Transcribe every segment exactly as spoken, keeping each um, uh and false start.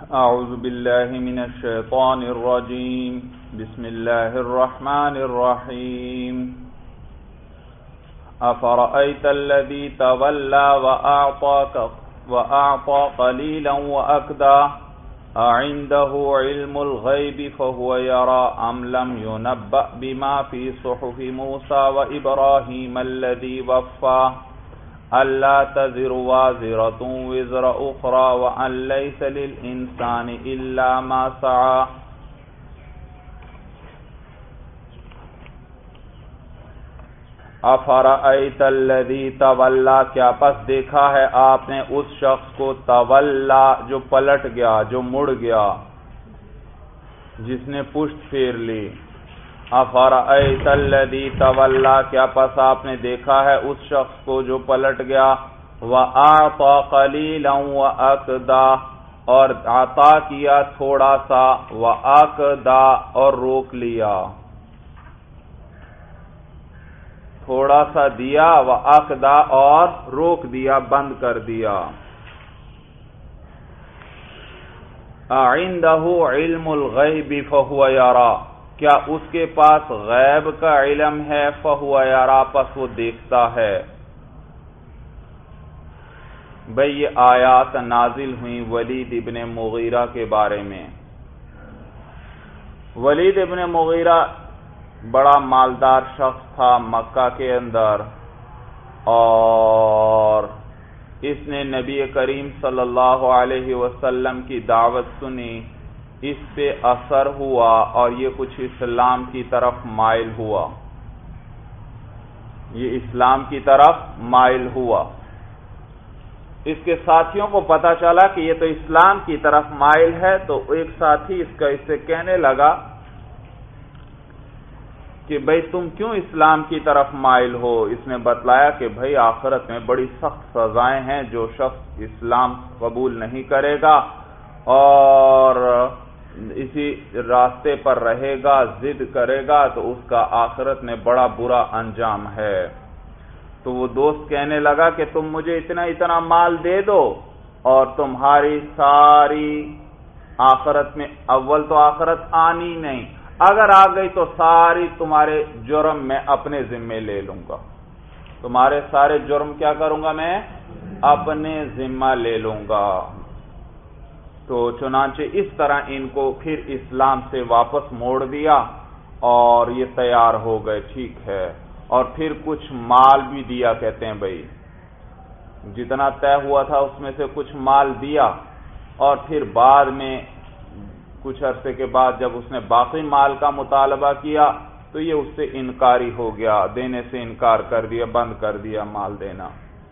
اعوذ باللہ من الشیطان الرجیم بسم اللہ الرحمن الرحیم افرأیت الذی تولی وأعطى قلیلا وأکدى اعنده علم الغیب فهو یرى ام لم ينبأ بما فی صحف موسیٰ وإبراہیم الذی وفى أَلَّا تَزِرُ وَازِرَةٌ وِزْرَ أُخْرَى وَأَن لَّيْسَ لِلْإِنسَانِ إِلَّا مَا سَعَىٰ أَفَرَأَيْتَ الَّذِي تَوَلَّىٰ کیا پس دیکھا ہے آپ نے اس شخص کو تولا جو پلٹ گیا، جو مڑ گیا، جس نے پشت پھیر لی۔ افرأیت الذی تولی کیا پس آپ نے دیکھا ہے اس شخص کو جو پلٹ گیا، وَأَعْطَى قَلِيلًا وَأَكْدَى اور عطا کیا تھوڑا سا، وَأَكْدَى اور روک لیا، تھوڑا سا دیا، وَأَكْدَى اور روک دیا، بند کر دیا۔ أَعِندَهُ عِلْمُ الْغَيْبِ فَهُوَ يَرَى کیا اس کے پاس غیب کا علم ہے، فَهُوَ يَرَى پس وہ دیکھتا ہے۔ بھئی یہ آیات نازل ہوئیں ولید ابن مغیرہ کے بارے میں۔ ولید ابن مغیرہ بڑا مالدار شخص تھا مکہ کے اندر، اور اس نے نبی کریم صلی اللہ علیہ وسلم کی دعوت سنی، اس پہ اثر ہوا اور یہ کچھ اسلام کی طرف مائل ہوا، یہ اسلام کی طرف مائل ہوا۔ اس کے ساتھیوں کو پتا چلا کہ یہ تو اسلام کی طرف مائل ہے، تو ایک ساتھی اس کا اس سے کہنے لگا کہ بھئی تم کیوں اسلام کی طرف مائل ہو؟ اس نے بتلایا کہ بھئی آخرت میں بڑی سخت سزائیں ہیں، جو شخص اسلام قبول نہیں کرے گا اور اسی راستے پر رہے گا، ضد کرے گا، تو اس کا آخرت میں بڑا برا انجام ہے۔ تو وہ دوست کہنے لگا کہ تم مجھے اتنا اتنا مال دے دو اور تمہاری ساری آخرت میں، اول تو آخرت آنی نہیں، اگر آ گئی تو ساری تمہارے جرم میں اپنے ذمے لے لوں گا، تمہارے سارے جرم کیا کروں گا میں؟ اپنے ذمہ لے لوں گا۔ تو چنانچہ اس طرح ان کو پھر اسلام سے واپس موڑ دیا اور یہ تیار ہو گئے، ٹھیک ہے، اور پھر کچھ مال بھی دیا، کہتے ہیں بھائی جتنا طے ہوا تھا اس میں سے کچھ مال دیا، اور پھر بعد میں کچھ عرصے کے بعد جب اس نے باقی مال کا مطالبہ کیا تو یہ اس سے انکاری ہو گیا، دینے سے انکار کر دیا، بند کر دیا مال دینا۔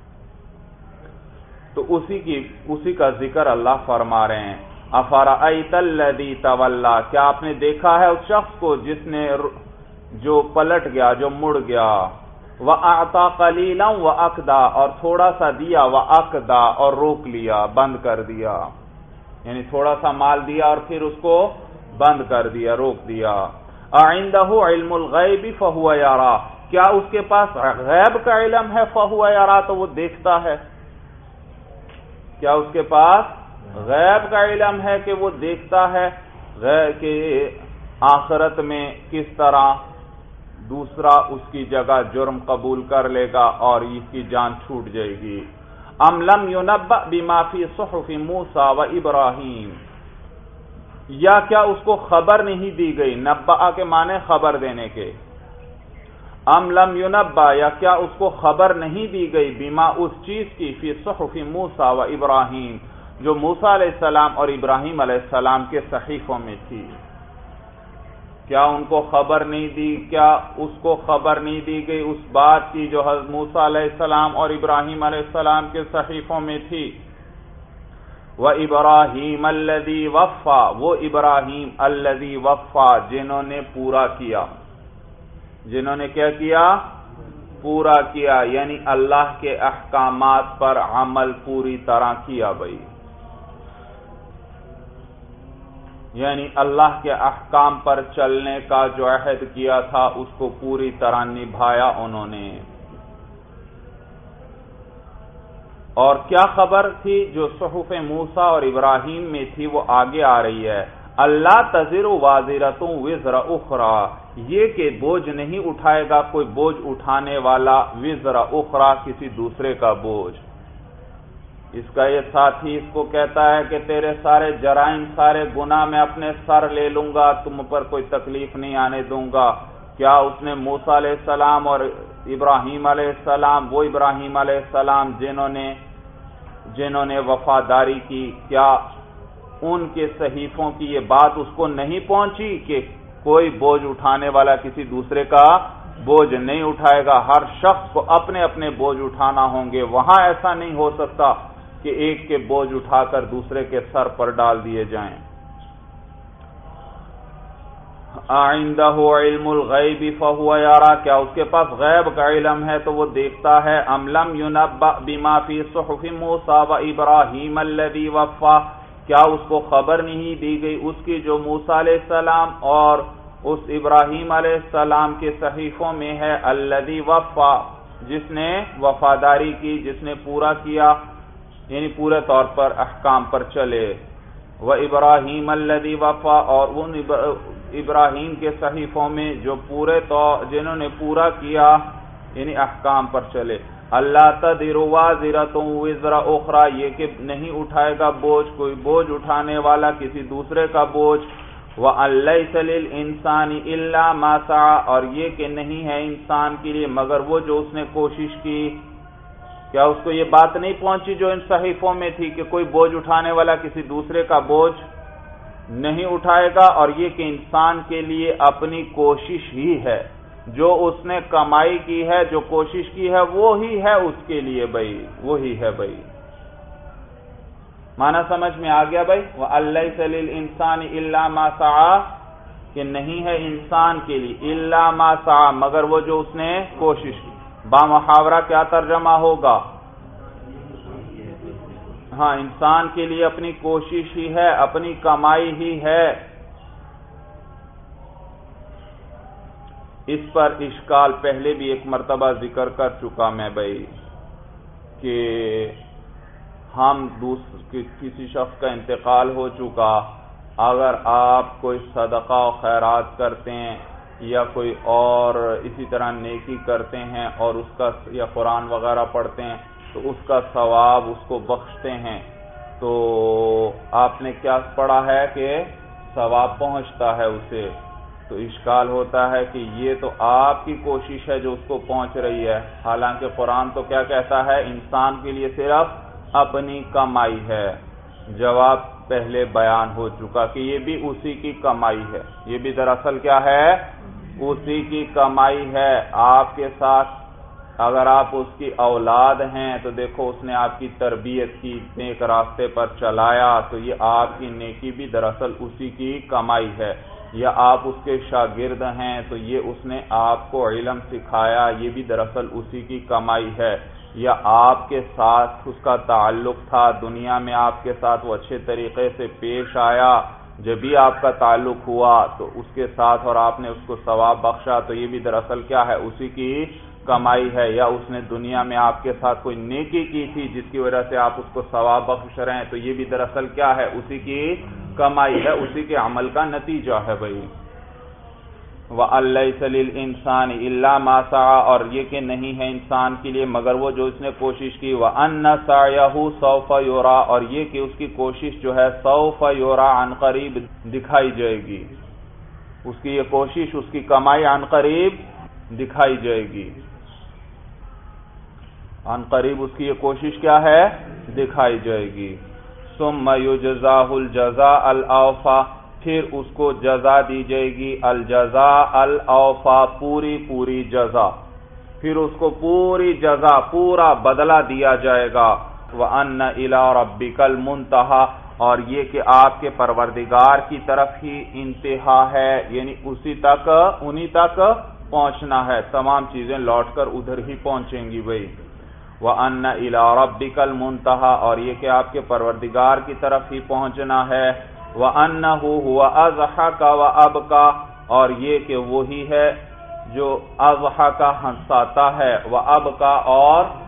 تو اسی کی اسی کا ذکر اللہ فرما رہے ہیں، افرأیت الذی تولی کیا آپ نے دیکھا ہے اس شخص کو جس نے جو پلٹ گیا، جو مڑ گیا، وَأَعْطَى قَلِيلًا وَأَكْدَى اور تھوڑا سا دیا، وَأَكْدَى اور روک لیا، بند کر دیا، یعنی تھوڑا سا مال دیا اور پھر اس کو بند کر دیا، روک دیا۔ اعنده علم الغیب فهو یرا کیا اس کے پاس غیب کا علم ہے، فهو یرا تو وہ دیکھتا ہے، کیا اس کے پاس غیب کا علم ہے کہ وہ دیکھتا ہے غیب کہ آخرت میں کس طرح دوسرا اس کی جگہ جرم قبول کر لے گا اور اس کی جان چھوٹ جائے گی۔ ام لم ينبأ بما فی صحف موسیٰ و ابراہیم یا کیا اس کو خبر نہیں دی گئی، نبأ کے معنی خبر دینے کے، ام لم ينبأ یا کیا اس کو خبر نہیں دی گئی، بما اس چیز کی، فی صحف موسیٰ و ابراہیم جو موسیٰ علیہ السلام اور ابراہیم علیہ السلام کے صحیفوں میں تھی، کیا ان کو خبر نہیں دی، کیا اس کو خبر نہیں دی گئی اس بات کی جو حضرت موسیٰ علیہ السلام اور ابراہیم علیہ السلام کے صحیفوں میں تھی؟ وَإِبْرَاهِيمَ الَّذِي وَفَّى وہ ابراہیم الذی وفا جنہوں نے پورا کیا، جنہوں نے کیا کیا؟ پورا کیا، یعنی اللہ کے احکامات پر عمل پوری طرح کیا بھائی، یعنی اللہ کے احکام پر چلنے کا جو عہد کیا تھا اس کو پوری طرح نبھایا انہوں نے۔ اور کیا خبر تھی جو صحف موسیٰ اور ابراہیم میں تھی وہ آگے آ رہی ہے. اللہ تزر وازرۃ وزر اخری، یہ کہ بوجھ نہیں اٹھائے گا کوئی بوجھ اٹھانے والا وزر اخری، کسی دوسرے کا بوجھ. اس کا یہ ساتھی اس کو کہتا ہے کہ تیرے سارے جرائم سارے گناہ میں اپنے سر لے لوں گا، تم پر کوئی تکلیف نہیں آنے دوں گا. کیا اس نے موسیٰ علیہ السلام اور ابراہیم علیہ السلام، وہ ابراہیم علیہ السلام جنہوں نے جنہوں نے وفاداری کی، کیا ان کے صحیفوں کی یہ بات اس کو نہیں پہنچی کہ کوئی بوجھ اٹھانے والا کسی دوسرے کا بوجھ نہیں اٹھائے گا، ہر شخص کو اپنے اپنے بوجھ اٹھانا ہوں گے. وہاں ایسا نہیں ہو سکتا کہ ایک کے بوجھ اٹھا کر دوسرے کے سر پر ڈال دیے جائیں. عنده علم الغیب فهو یرا، کیا اس کے پاس غیب کا علم ہے تو وہ دیکھتا ہے. ام لم ينبأ بما فی صحف موسیٰ و ابراہیم الذی وفا، کیا اس کو خبر نہیں دی گئی اس کی جو موسیٰ علیہ السلام اور اس ابراہیم علیہ السلام کے صحیفوں میں ہے. الذی وفا، جس نے وفاداری کی، جس نے پورا کیا، یعنی پورے طور پر احکام پر چلے. و ابراہیم الذی وفا، اور ان ابراہیم کے صحیفوں میں جو پورے طور جنہوں نے پورا کیا یعنی احکام پر چلے. اللہ تزر وازرۃ وزر اخری، یہ کہ نہیں اٹھائے گا بوجھ کوئی بوجھ اٹھانے والا کسی دوسرے کا بوجھ. وَأَن لَّيْسَ لِلْإِنسَانِ إِلَّا مَا سَعَىٰ، اور یہ کہ نہیں ہے انسان کے لیے مگر وہ جو اس نے کوشش کی. کیا اس کو یہ بات نہیں پہنچی جو ان صحیفوں میں تھی کہ کوئی بوجھ اٹھانے والا کسی دوسرے کا بوجھ نہیں اٹھائے گا، اور یہ کہ انسان کے لیے اپنی کوشش ہی ہے، جو اس نے کمائی کی ہے، جو کوشش کی ہے وہی ہے اس کے لیے بھائی، وہی ہے بھائی. معنی سمجھ میں آ گیا بھائی. وَأَن لَّيْسَ لِلْإِنسَانِ إِلَّا مَا سَعَىٰ، کہ نہیں ہے انسان کے لیے إِلَّا مَا سَعَىٰ مگر وہ جو اس نے کوشش کی. با محاورہ کیا ترجمہ ہوگا؟ ہاں، انسان کے لیے اپنی کوشش ہی ہے، اپنی کمائی ہی ہے. اس پر اشکال پہلے بھی ایک مرتبہ ذکر کر چکا میں بھائی کہ ہم دوسرے کسی شخص کا انتقال ہو چکا، اگر آپ کوئی صدقہ و خیرات کرتے ہیں یا کوئی اور اسی طرح نیکی کرتے ہیں اور اس کا یا قرآن وغیرہ پڑھتے ہیں تو اس کا ثواب اس کو بخشتے ہیں، تو آپ نے کیا پڑھا ہے کہ ثواب پہنچتا ہے اسے. تو اشکال ہوتا ہے کہ یہ تو آپ کی کوشش ہے جو اس کو پہنچ رہی ہے، حالانکہ قرآن تو کیا کہتا ہے انسان کے لیے صرف اپنی کمائی ہے. جواب پہلے بیان ہو چکا کہ یہ بھی اسی کی کمائی ہے، یہ بھی دراصل کیا ہے اسی کی کمائی ہے. آپ کے ساتھ اگر آپ اس کی اولاد ہیں تو دیکھو اس نے آپ کی تربیت کی، نیک راستے پر چلایا، تو یہ آپ کی نیکی بھی دراصل اسی کی کمائی ہے. یا آپ اس کے شاگرد ہیں تو یہ اس نے آپ کو علم سکھایا، یہ بھی دراصل اسی کی کمائی ہے. یا آپ کے ساتھ اس کا تعلق تھا، دنیا میں آپ کے ساتھ وہ اچھے طریقے سے پیش آیا، جب بھی آپ کا تعلق ہوا تو اس کے ساتھ اور آپ نے اس کو ثواب بخشا، تو یہ بھی دراصل کیا ہے اسی کی کمائی ہے. یا اس نے دنیا میں آپ کے ساتھ کوئی نیکی کی تھی جس کی وجہ سے آپ اس کو ثواب بخش رہے ہیں، تو یہ بھی دراصل کیا ہے اسی کی کمائی ہے، اسی کے عمل کا نتیجہ ہے بھائی. وَأَن لَّيْسَ لِلْإِنسَانِ إِلَّا مَا سَعَىٰ، اور یہ کہ نہیں ہے انسان کے لیے مگر وہ جو اس نے کوشش کی. وَأَنَّ سَعْيَهُ سَوْفَ يُرَىٰ، اور یہ کہ اس کی کوشش جو ہے سوف یرا عن قریب دکھائی جائے گی، اس کی یہ کوشش اس کی کمائی عن قریب دکھائی جائے گی. عن قریب اس کی یہ کوشش کیا ہے دکھائی جائے گی. ثُمَّ يُجْزَاهُ الْجَزَاءَ الْأَوْفَىٰ، پھر اس کو جزا دی جائے گی الجزاء الاوفا، پوری پوری جزا، پھر اس کو پوری جزا پورا بدلہ دیا جائے گا. وَأَنَّ إِلَىٰ رَبِّكَ الْمُنتَهَىٰ، اور یہ کہ آپ کے پروردگار کی طرف ہی انتہا ہے، یعنی اسی تک انہی تک پہنچنا ہے، تمام چیزیں لوٹ کر ادھر ہی پہنچیں گی بھائی. وَأَنَّ إِلَىٰ رَبِّكَ الْمُنتَهَىٰ، اور یہ کہ آپ کے پروردگار کی طرف ہی پہنچنا ہے. وَأَنَّهُ هُوَ أَضْحَكَ وَأَبْكَىٰ، اور یہ کہ وہی ہے جو اضحک ہنساتا ہے، وَأَبْكَىٰ اور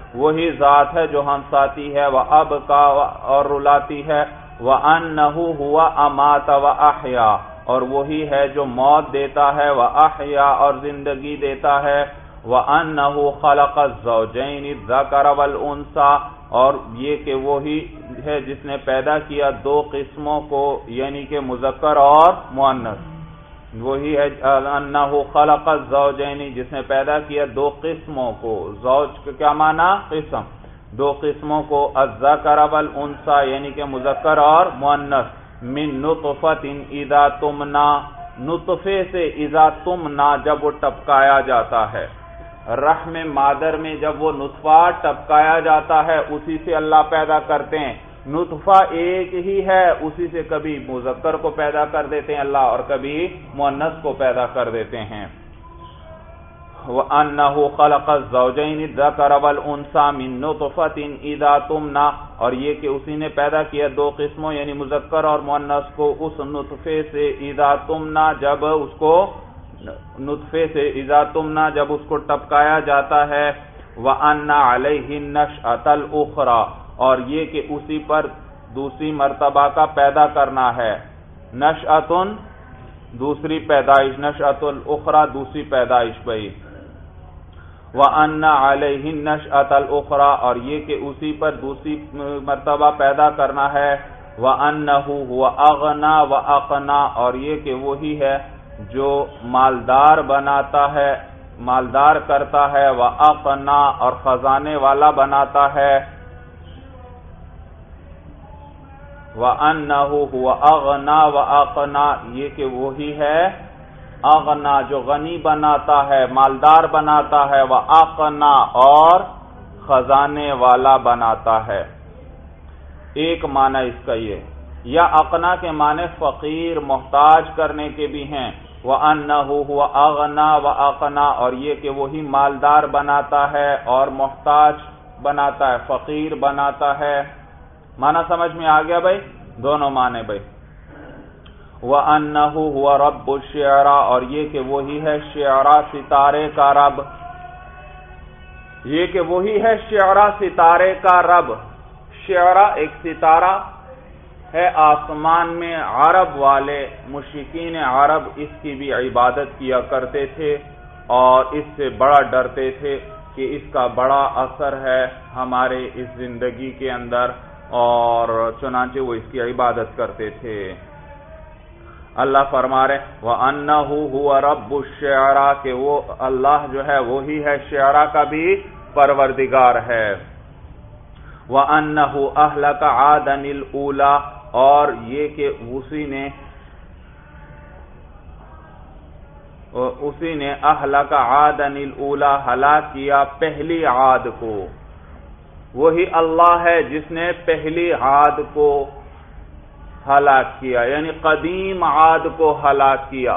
وہی ذات ہے جو ہنساتی ہے، وَأَبْقَى اور رلاتی ہے، وَأَنَّهُ هُوَ أَمَاتَ وَأَحْيَا اور وہی ہے جو موت دیتا ہے، وَأَحْيَا اور زندگی دیتا ہے، وَأَنَّهُ خَلَقَ الزَّوْجَيْنِ الذَّكَرَ وَالْأُنثَى اور یہ کہ وہی ہے جس نے پیدا کیا دو قسموں کو یعنی کہ مذکر اور مؤنث، وہی ہے انہ خلق الزوجین جس نے پیدا کیا دو قسموں کو، زوج کا کیا معنی؟ قسم، دو قسموں کو، الذکر والانثى یعنی کہ مذکر اور مؤنث، من نطفۃ اذا تمنا نطفے سے، اذا تمنا جب وہ ٹپکایا جاتا ہے، رحم مادر میں جب وہ نطفہ ٹپکایا جاتا ہے اسی سے اللہ پیدا کرتے ہیں، نطفہ ایک ہی ہے اسی سے کبھی مذکر کو پیدا کر دیتے ہیں اللہ اور کبھی مؤنث کو پیدا کر دیتے ہیں۔ وَأَنَّهُ خَلَقَ الزَّوْجَيْنِ الذَّكَرَ وَالْأُنثَى مِن نُطْفَةٍ إِذَا تُمْنَىٰ اور یہ کہ اسی نے پیدا کیا دو قسموں یعنی مذکر اور مؤنث کو اس نطفے سے، اذا تمنا جب اس کو نطفے سے، اذا تمنا جب اس کو ٹپکایا جاتا ہے، وَأَنَّ عَلَيْهِ النَّشْأَةَ الْأُخْرَىٰ اور یہ کہ اسی پر دوسری مرتبہ کا پیدا کرنا ہے، نشأۃ دوسری پیدائش، نشأۃ الاخرى دوسری پیدائش بھائی، وَأَنَّ عَلَيْهِ النَّشْأَةَ الْأُخْرَىٰ اور یہ کہ اسی پر دوسری مرتبہ پیدا کرنا ہے، وَأَنَّهُ هُوَ أَغْنَىٰ وَأَقْنَىٰ اور یہ کہ وہی ہے جو مالدار بناتا ہے، مالدار کرتا ہے، وَأَقْنَىٰ اور خزانے والا بناتا ہے، وَأَنَّهُ هُوَ أَغْنَىٰ وَأَقْنَىٰ یہ کہ وہی ہے اغنا جو غنی بناتا ہے، مالدار بناتا ہے، وَأَقْنَىٰ اور خزانے والا بناتا ہے۔ ایک معنی اس کا یہ، یا اقنا کے معنی فقیر محتاج کرنے کے بھی ہیں، وَأَنَّهُ هُوَ أَغْنَىٰ وَأَقْنَىٰ اور یہ کہ وہی مالدار بناتا ہے اور محتاج بناتا ہے، فقیر بناتا ہے۔ معنی سمجھ میں آ گیا بھائی؟ دونوں معنی بھائی۔ وَأَنَّهُ هُوَ رَبُّ الشِّعْرَىٰ اور یہ کہ وہی ہے شعراء ستارے کا رب، یہ کہ وہی ہے شعراء ستارے کا رب۔ شعراء ایک ستارہ ہے آسمان میں، عرب والے مشرکین عرب اس کی بھی عبادت کیا کرتے تھے اور اس سے بڑا ڈرتے تھے کہ اس کا بڑا اثر ہے ہمارے اس زندگی کے اندر، اور چنانچہ وہ اس کی عبادت کرتے تھے۔ اللہ فرما رہے وَأَنَّهُ هُوَ رَبُّ الشِّعْرَىٰ کہ وہ اللہ جو ہے وہی ہے شعراء کا بھی پروردگار ہے۔ وَأَنَّهُ أَهْلَكَ عَادًا الْأُولَىٰ اور یہ کہ اسی نے اسی نے أَهْلَكَ عَادًا الْأُولَىٰ ہلاک کیا پہلی عاد کو، وہی اللہ ہے جس نے پہلی عاد کو ہلاک کیا، یعنی قدیم عاد کو ہلاک کیا،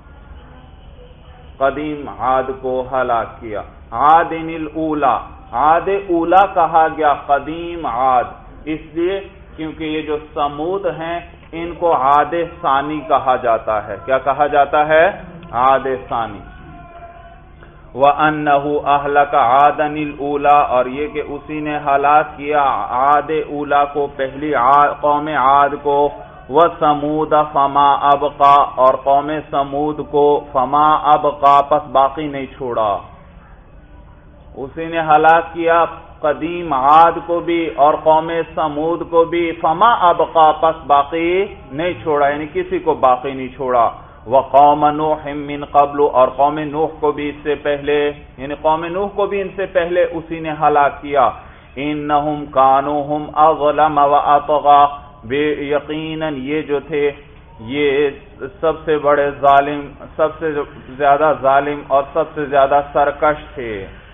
قدیم عاد کو ہلاک کیا۔ عاد الاولا، عاد اولا کہا گیا قدیم عاد اس لیے کیونکہ یہ جو سمود ہیں ان کو عاد ثانی کہا جاتا ہے۔ کیا کہا جاتا ہے؟ عاد ثانی۔ وَأَنَّهُ أَهْلَكَ عَادًا الْأُولَىٰ اور یہ کہ اسی نے ہلاک کیا عاد اولا کو، پہلی قوم عاد کو، وَثَمُودَ فَمَا أَبْقَىٰ اور قوم سمود کو، فَمَا أَبْقَىٰ پس باقی نہیں چھوڑا، اسی نے ہلاک کیا قدیم عاد کو بھی اور قوم سمود کو بھی، فَمَا أَبْقَىٰ پس باقی نہیں چھوڑا یعنی کسی کو باقی نہیں چھوڑا۔ وَقَوْمَ نُوحٍ مِّن قَبْلُ اور قوم نوح کو بھی اس سے پہلے، یعنی قوم نوح کو بھی ان سے پہلے اسی نے ہلاک کیا۔ إِنَّهُمْ كَانُوا هُمْ أَظْلَمَ وَأَطْغَىٰ بے یقیناً یہ جو تھے یہ سب سے بڑے ظالم، سب سے زیادہ ظالم اور سب سے زیادہ سرکش تھے۔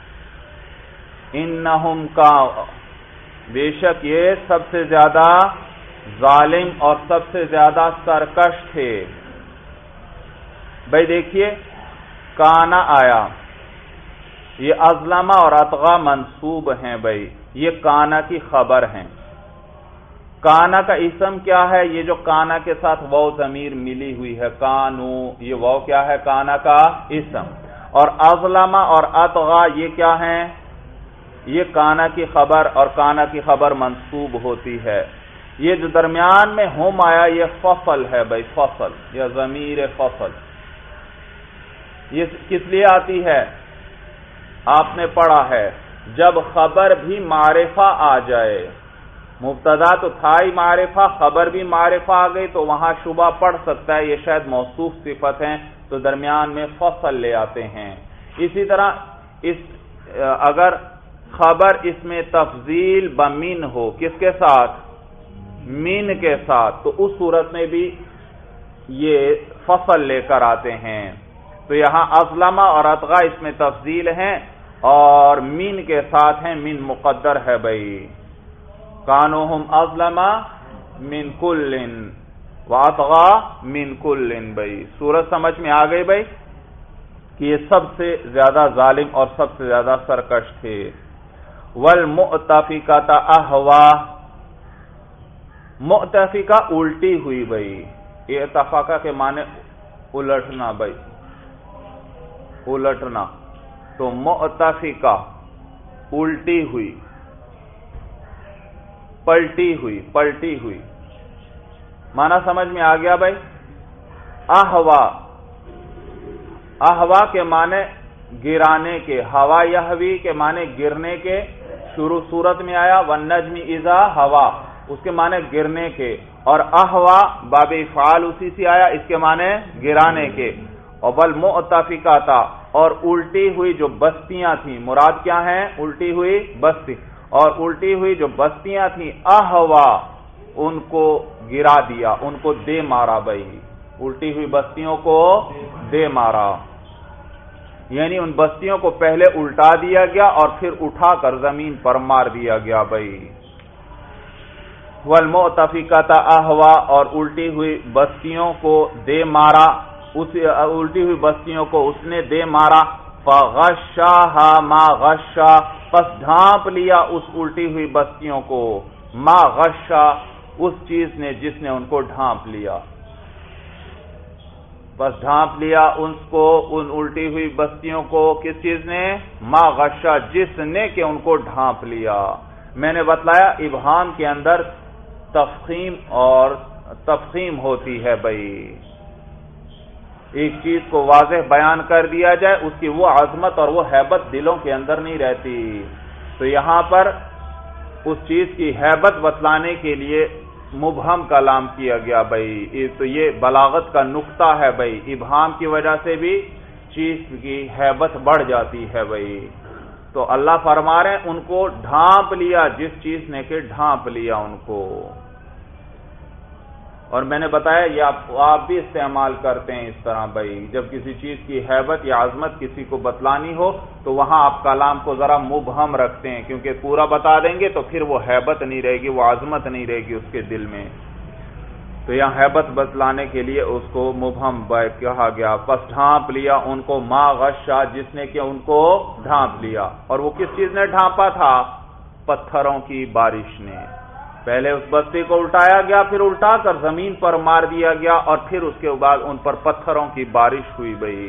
انہم کا بے شک یہ سب سے زیادہ ظالم اور سب سے زیادہ سرکش تھے۔ بھائی دیکھیے کانا آیا، یہ ازلمہ اور اطغا منصوب ہیں بھائی، یہ کانا کی خبر ہیں۔ کانا کا اسم کیا ہے؟ یہ جو کانا کے ساتھ واو ضمیر ملی ہوئی ہے، کانو، یہ واو کیا ہے؟ کانا کا اسم۔ اور ازلمہ اور اطغا یہ کیا ہیں؟ یہ کانا کی خبر اور کانا کی خبر منصوب ہوتی ہے. یہ جو درمیان میں ہم آیا یہ فصل ہے بھائی، فصل یا ضمیر فصل. یہ کس لیے آتی ہے؟ آپ نے پڑھا ہے جب خبر بھی معرفہ آ جائے، مبتدا تو تھا ہی معرفہ، خبر بھی معرفہ آ گئی تو وہاں شبہ پڑ سکتا ہے یہ شاید موصوف صفت ہیں، تو درمیان میں فصل لے آتے ہیں. اسی طرح اس اگر خبر اس میں تفضیل بمن ہو، کس کے ساتھ؟ مین کے ساتھ، تو اس صورت میں بھی یہ فصل لے کر آتے ہیں. تو یہاں ازلمہ اور اطغا اس میں تفضیل ہیں اور مین کے ساتھ ہیں، مین مقدر ہے بھائی. کانوہم ازلمہ من کل واطغا من کل. بھائی صورت سمجھ میں آ گئی بھائی کہ یہ سب سے زیادہ ظالم اور سب سے زیادہ سرکش تھے. والمؤتفقۃ اہوا، مؤتفقہ الٹی ہوئی بھائی. یہ اتفاقہ کے معنی الٹنا بھائی، الٹنا. تو مؤتفقہ الٹی ہوئی، پلٹی ہوئی، پلٹی ہوئی. معنی سمجھ میں آ گیا بھائی. احوا، احوا کے معنی گرانے کے، ہوا یحوی کے معنی گرنے کے، شروع صورت میں آیا والنجم اذا ہوا، اس کے معنی گرنے کے. اور احوا باب افعال اسی سے آیا، اس کے معنی گرانے کے. اور والمؤتفقۃ، اور الٹی ہوئی جو بستیاں تھیں، مراد کیا ہیں؟ الٹی ہوئی بستی. اور الٹی ہوئی جو بستیاں تھیں احوا، ان کو گرا دیا، ان کو دے مارا بھائی. الٹی ہوئی بستیوں کو دے مارا، یعنی ان بستیوں کو پہلے الٹا دیا گیا اور پھر اٹھا کر زمین پر مار دیا گیا بھائی. والمؤتفقۃ احوا، اور الٹی ہوئی بستیوں کو دے مارا، اس الٹی ہوئی بستیوں کو اس نے دے مارا. فغشاها ما غشا، پس ڈھانپ لیا اس الٹی ہوئی بستیوں کو، ما غشا، اس چیز نے جس نے ان کو ڈھانپ لیا. بس ڈھانپ لیا ان کو، ان الٹی ہوئی بستیوں کو، کس چیز نے؟ ما غشا، جس نے کہ ان کو ڈھانپ لیا. میں نے بتلایا ابہام کے اندر تفخیم اور تفخیم ہوتی ہے بھائی. ایک چیز کو واضح بیان کر دیا جائے، اس کی وہ عظمت اور وہ ہیبت دلوں کے اندر نہیں رہتی. تو یہاں پر اس چیز کی ہیبت بتلانے کے لیے مبہم کلام کیا گیا بھائی. تو یہ بلاغت کا نقطہ ہے بھائی، ابہام کی وجہ سے بھی چیز کی ہیبت بڑھ جاتی ہے بھائی. تو اللہ فرما رہے ہیں ان کو ڈھانپ لیا، جس چیز نے کہ ڈھانپ لیا ان کو. اور میں نے بتایا یہ آپ, آپ بھی استعمال کرتے ہیں اس طرح بھائی، جب کسی چیز کی ہیبت یا عظمت کسی کو بتلانی ہو تو وہاں آپ کلام کو ذرا مبہم رکھتے ہیں، کیونکہ پورا بتا دیں گے تو پھر وہ ہیبت نہیں رہے گی، وہ عظمت نہیں رہے گی اس کے دل میں. تو یہاں ہیبت بتلانے کے لیے اس کو مبہم کہا گیا. پس ڈھانپ لیا ان کو ما غشا، جس نے کہ ان کو ڈھانپ لیا. اور وہ کس چیز نے ڈھانپا تھا؟ پتھروں کی بارش نے. پہلے اس بستی کو الٹایا گیا، پھر الٹا کر زمین پر مار دیا گیا، اور پھر اس کے بعد ان پر پتھروں کی بارش ہوئی بھائی.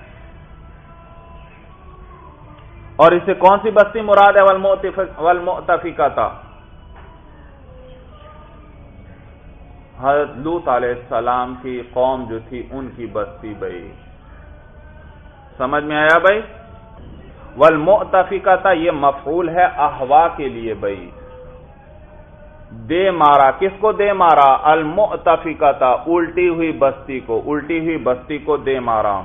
اور اس سے کون سی بستی مراد ہے؟ والمؤتفقۃ، حضرت لوط علیہ السلام کی قوم جو تھی ان کی بستی بھائی. سمجھ میں آیا بھائی؟ والمؤتفقۃ یہ مفعول ہے احوا کے لیے بھائی. دے مارا، کس کو دے مارا؟ المؤتفقۃ، الٹی ہوئی بستی کو، الٹی ہوئی بستی کو دے مارا.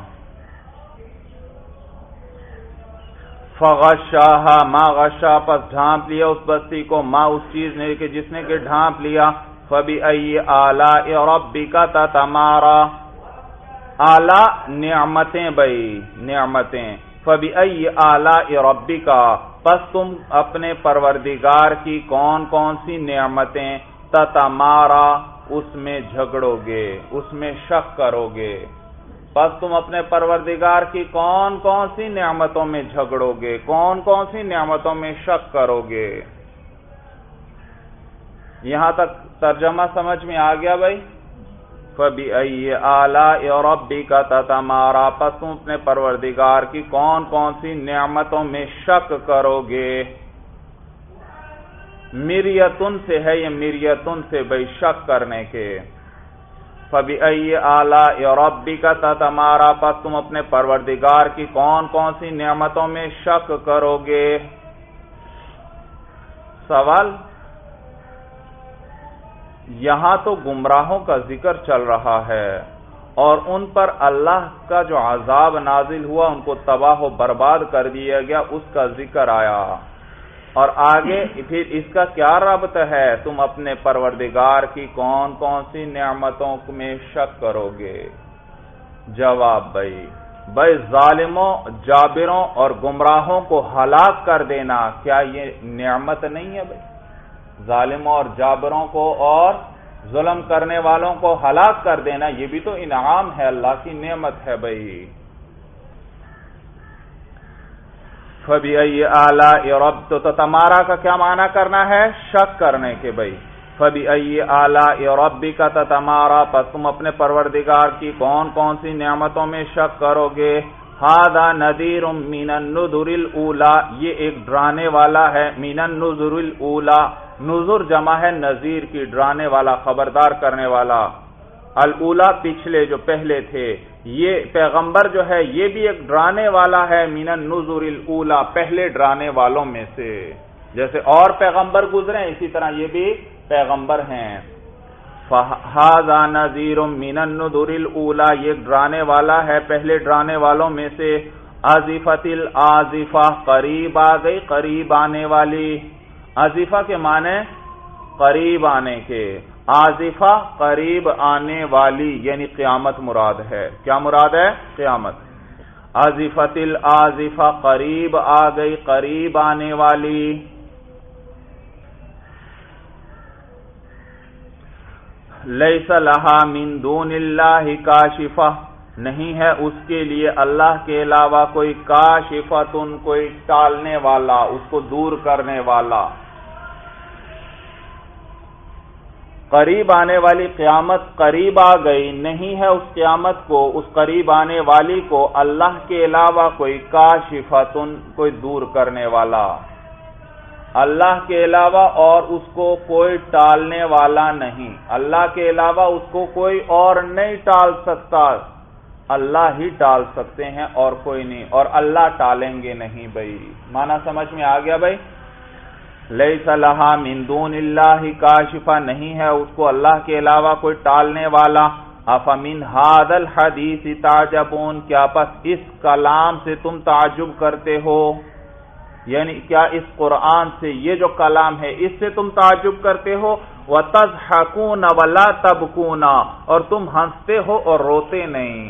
فغشاها ما غشا، پس ڈھانپ لیا اس بستی کو، ما اس چیز نے کہ جس نے کہ ڈھانپ لیا. فبأي آلاء ربك تتمارى، اعلی نعمتیں بھائی، نعمتیں. فبأي آلاء ربك، پس تم اپنے پروردگار کی کون کون سی نعمتیں تتمارا، اس میں جھگڑو گے، اس میں شک کرو گے. پس تم اپنے پروردگار کی کون کون سی نعمتوں میں جھگڑو گے، کون کون سی نعمتوں میں شک کرو گے. یہاں تک ترجمہ سمجھ میں آ گیا بھائی؟ فَبِأَيِّ آلَاءِ رَبِّكَ تَتَمَارَى، پس تم اپنے پروردگار کی کون کون سی نعمتوں میں شک کرو گے. مریتن سے ہے یہ مریتن سے بھئی شک کرنے کے. فَبِأَيِّ آلَاءِ رَبِّكَ تَتَمَارَىٰ پس تم اپنے پروردگار کی کون کون سی نعمتوں میں شک کرو گے. سوال، یہاں تو گمراہوں کا ذکر چل رہا ہے اور ان پر اللہ کا جو عذاب نازل ہوا، ان کو تباہ و برباد کر دیا گیا، اس کا ذکر آیا، اور آگے پھر اس کا کیا ربط ہے؟ تم اپنے پروردگار کی کون کون سی نعمتوں میں شک کرو گے. جواب بھائی بھائی ظالموں، جابروں اور گمراہوں کو ہلاک کر دینا کیا یہ نعمت نہیں ہے بھائی؟ ظالموں اور جابروں کو اور ظلم کرنے والوں کو ہلاک کر دینا یہ بھی تو انعام ہے، اللہ کی نعمت ہے بھائی. فَبِأَيِّ آلَاءِ رَبِّكَ تو تمہارا کا کیا معنی کرنا ہے؟ شک کرنے کے بھائی. فَبِأَيِّ آلَاءِ رَبِّكَ تَتَمَارَىٰ پس تم اپنے پروردگار کی کون کون سی نعمتوں میں شک کرو گے. هَذَا نَذِيرٌ مِّنَ النُّذُرِ الْأُولَىٰ یہ ایک ڈرانے والا ہے. مِّنَ النُّذُرِ الْأُولَىٰ نذر جمع ہے نذیر کی، ڈرانے والا، خبردار کرنے والا. الاولا پچھلے جو پہلے تھے، یہ پیغمبر جو ہے یہ بھی ایک ڈرانے والا ہے. من النذر الاولا پہلے ڈرانے والوں میں سے، جیسے اور پیغمبر گزرے اسی طرح یہ بھی پیغمبر ہیں. فَهَذَا نَذِيرٌ مِّنَ النُّذُرِ الْأُولَىٰ یہ ڈرانے والا ہے پہلے ڈرانے والوں میں سے. آزفت الآزفہ قریب آ گئی، قریب آنے والی. آزفہ کے معنی قریب آنے کے، آزفہ قریب آنے والی یعنی قیامت مراد ہے. کیا مراد ہے؟ قیامت. آزفت الآزفہ قریب آ گئی، قریب آنے والی. لیس لہا من دون اللہ کاشفہ نہیں ہے اس کے لیے اللہ کے علاوہ کوئی کاشفتن کوئی ٹالنے والا، اس کو دور کرنے والا. قریب آنے والی قیامت قریب آ گئی، نہیں ہے اس قیامت کو، اس قریب آنے والی کو اللہ کے علاوہ کوئی کاشفتن کوئی دور کرنے والا. اللہ کے علاوہ اور اس کو کوئی ٹالنے والا نہیں، اللہ کے علاوہ اس کو کوئی اور نہیں ٹال سکتا. اللہ ہی ٹال سکتے ہیں اور کوئی نہیں، اور اللہ ٹالیں گے نہیں. بھائی معنی سمجھ میں آ گیا بھائی؟ لیس لہا من دون اللہ کاشفہ نہیں ہے اس کو اللہ کے علاوہ کوئی ٹالنے والا. افمن ھذا الحدیث تعجبون کیا پس اس کلام سے تم تعجب کرتے ہو؟ یعنی کیا اس قرآن سے، یہ جو کلام ہے اس سے تم تعجب کرتے ہو؟ وَتَضْحَكُونَ وَلَا تَبْكُونَ اور تم ہنستے ہو اور روتے نہیں.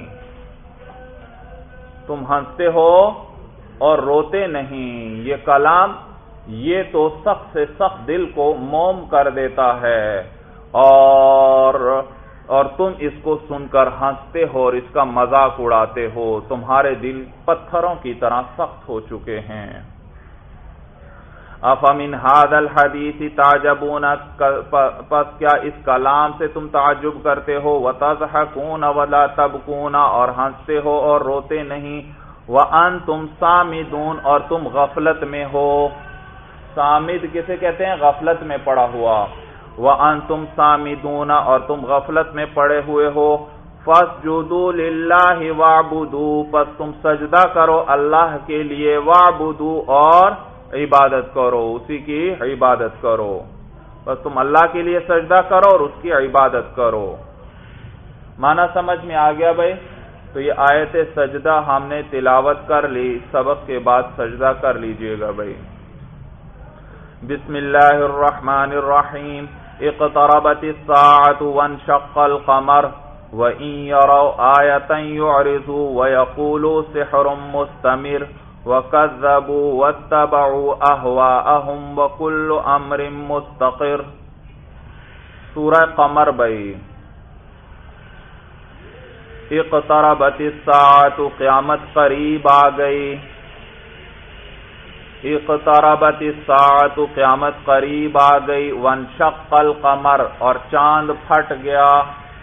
تم ہنستے ہو اور روتے نہیں. یہ کلام یہ تو سخت سے سخت دل کو موم کر دیتا ہے، اور اور تم اس کو سن کر ہنستے ہو اور اس کا مذاق اڑاتے ہو. تمہارے دل پتھروں کی طرح سخت ہو چکے ہیں. افمن ھذا الحدیث تعجبون پس کیا اس کلام سے تم تعجب کرتے ہو؟ وتضحكون ولا تبكون اور ہنستے ہو اور روتے نہیں. وانتم صامدون اور تم غفلت میں ہو. صامد کسے کہتے ہیں؟ غفلت میں پڑا ہوا. وانتم صامدون اور تم غفلت میں پڑے ہوئے ہو. فاسجدوا للہ واعبدوا پس تم سجدہ کرو اللہ کے لیے. واعبدوا اور عبادت کرو، اسی کی عبادت کرو. بس تم اللہ کے لیے سجدہ کرو اور اس کی عبادت کرو. معنی سمجھ میں آ گیا بھائی؟ تو یہ آیت سجدہ ہم نے تلاوت کر لی، سبق کے بعد سجدہ کر لیجئے گا بھائی. بسم اللہ الرحمن الرحیم. اقتربت الساعة وانشق القمر وإن يروا آية يعرضوا ويقولوا سحر مستمر وَكَذَّبُوا وَاتَّبَعُوا أَهْوَاءَهُمْ وَكُلُّ أَمْرٍ مُسْتَقِرٌ. سورہ قمر بھائی. اقتربت الساعة قیامت قریب آ گئی. اقتربت الساعة قیامت قریب آ گئی. وانشق القمر اور چاند پھٹ گیا.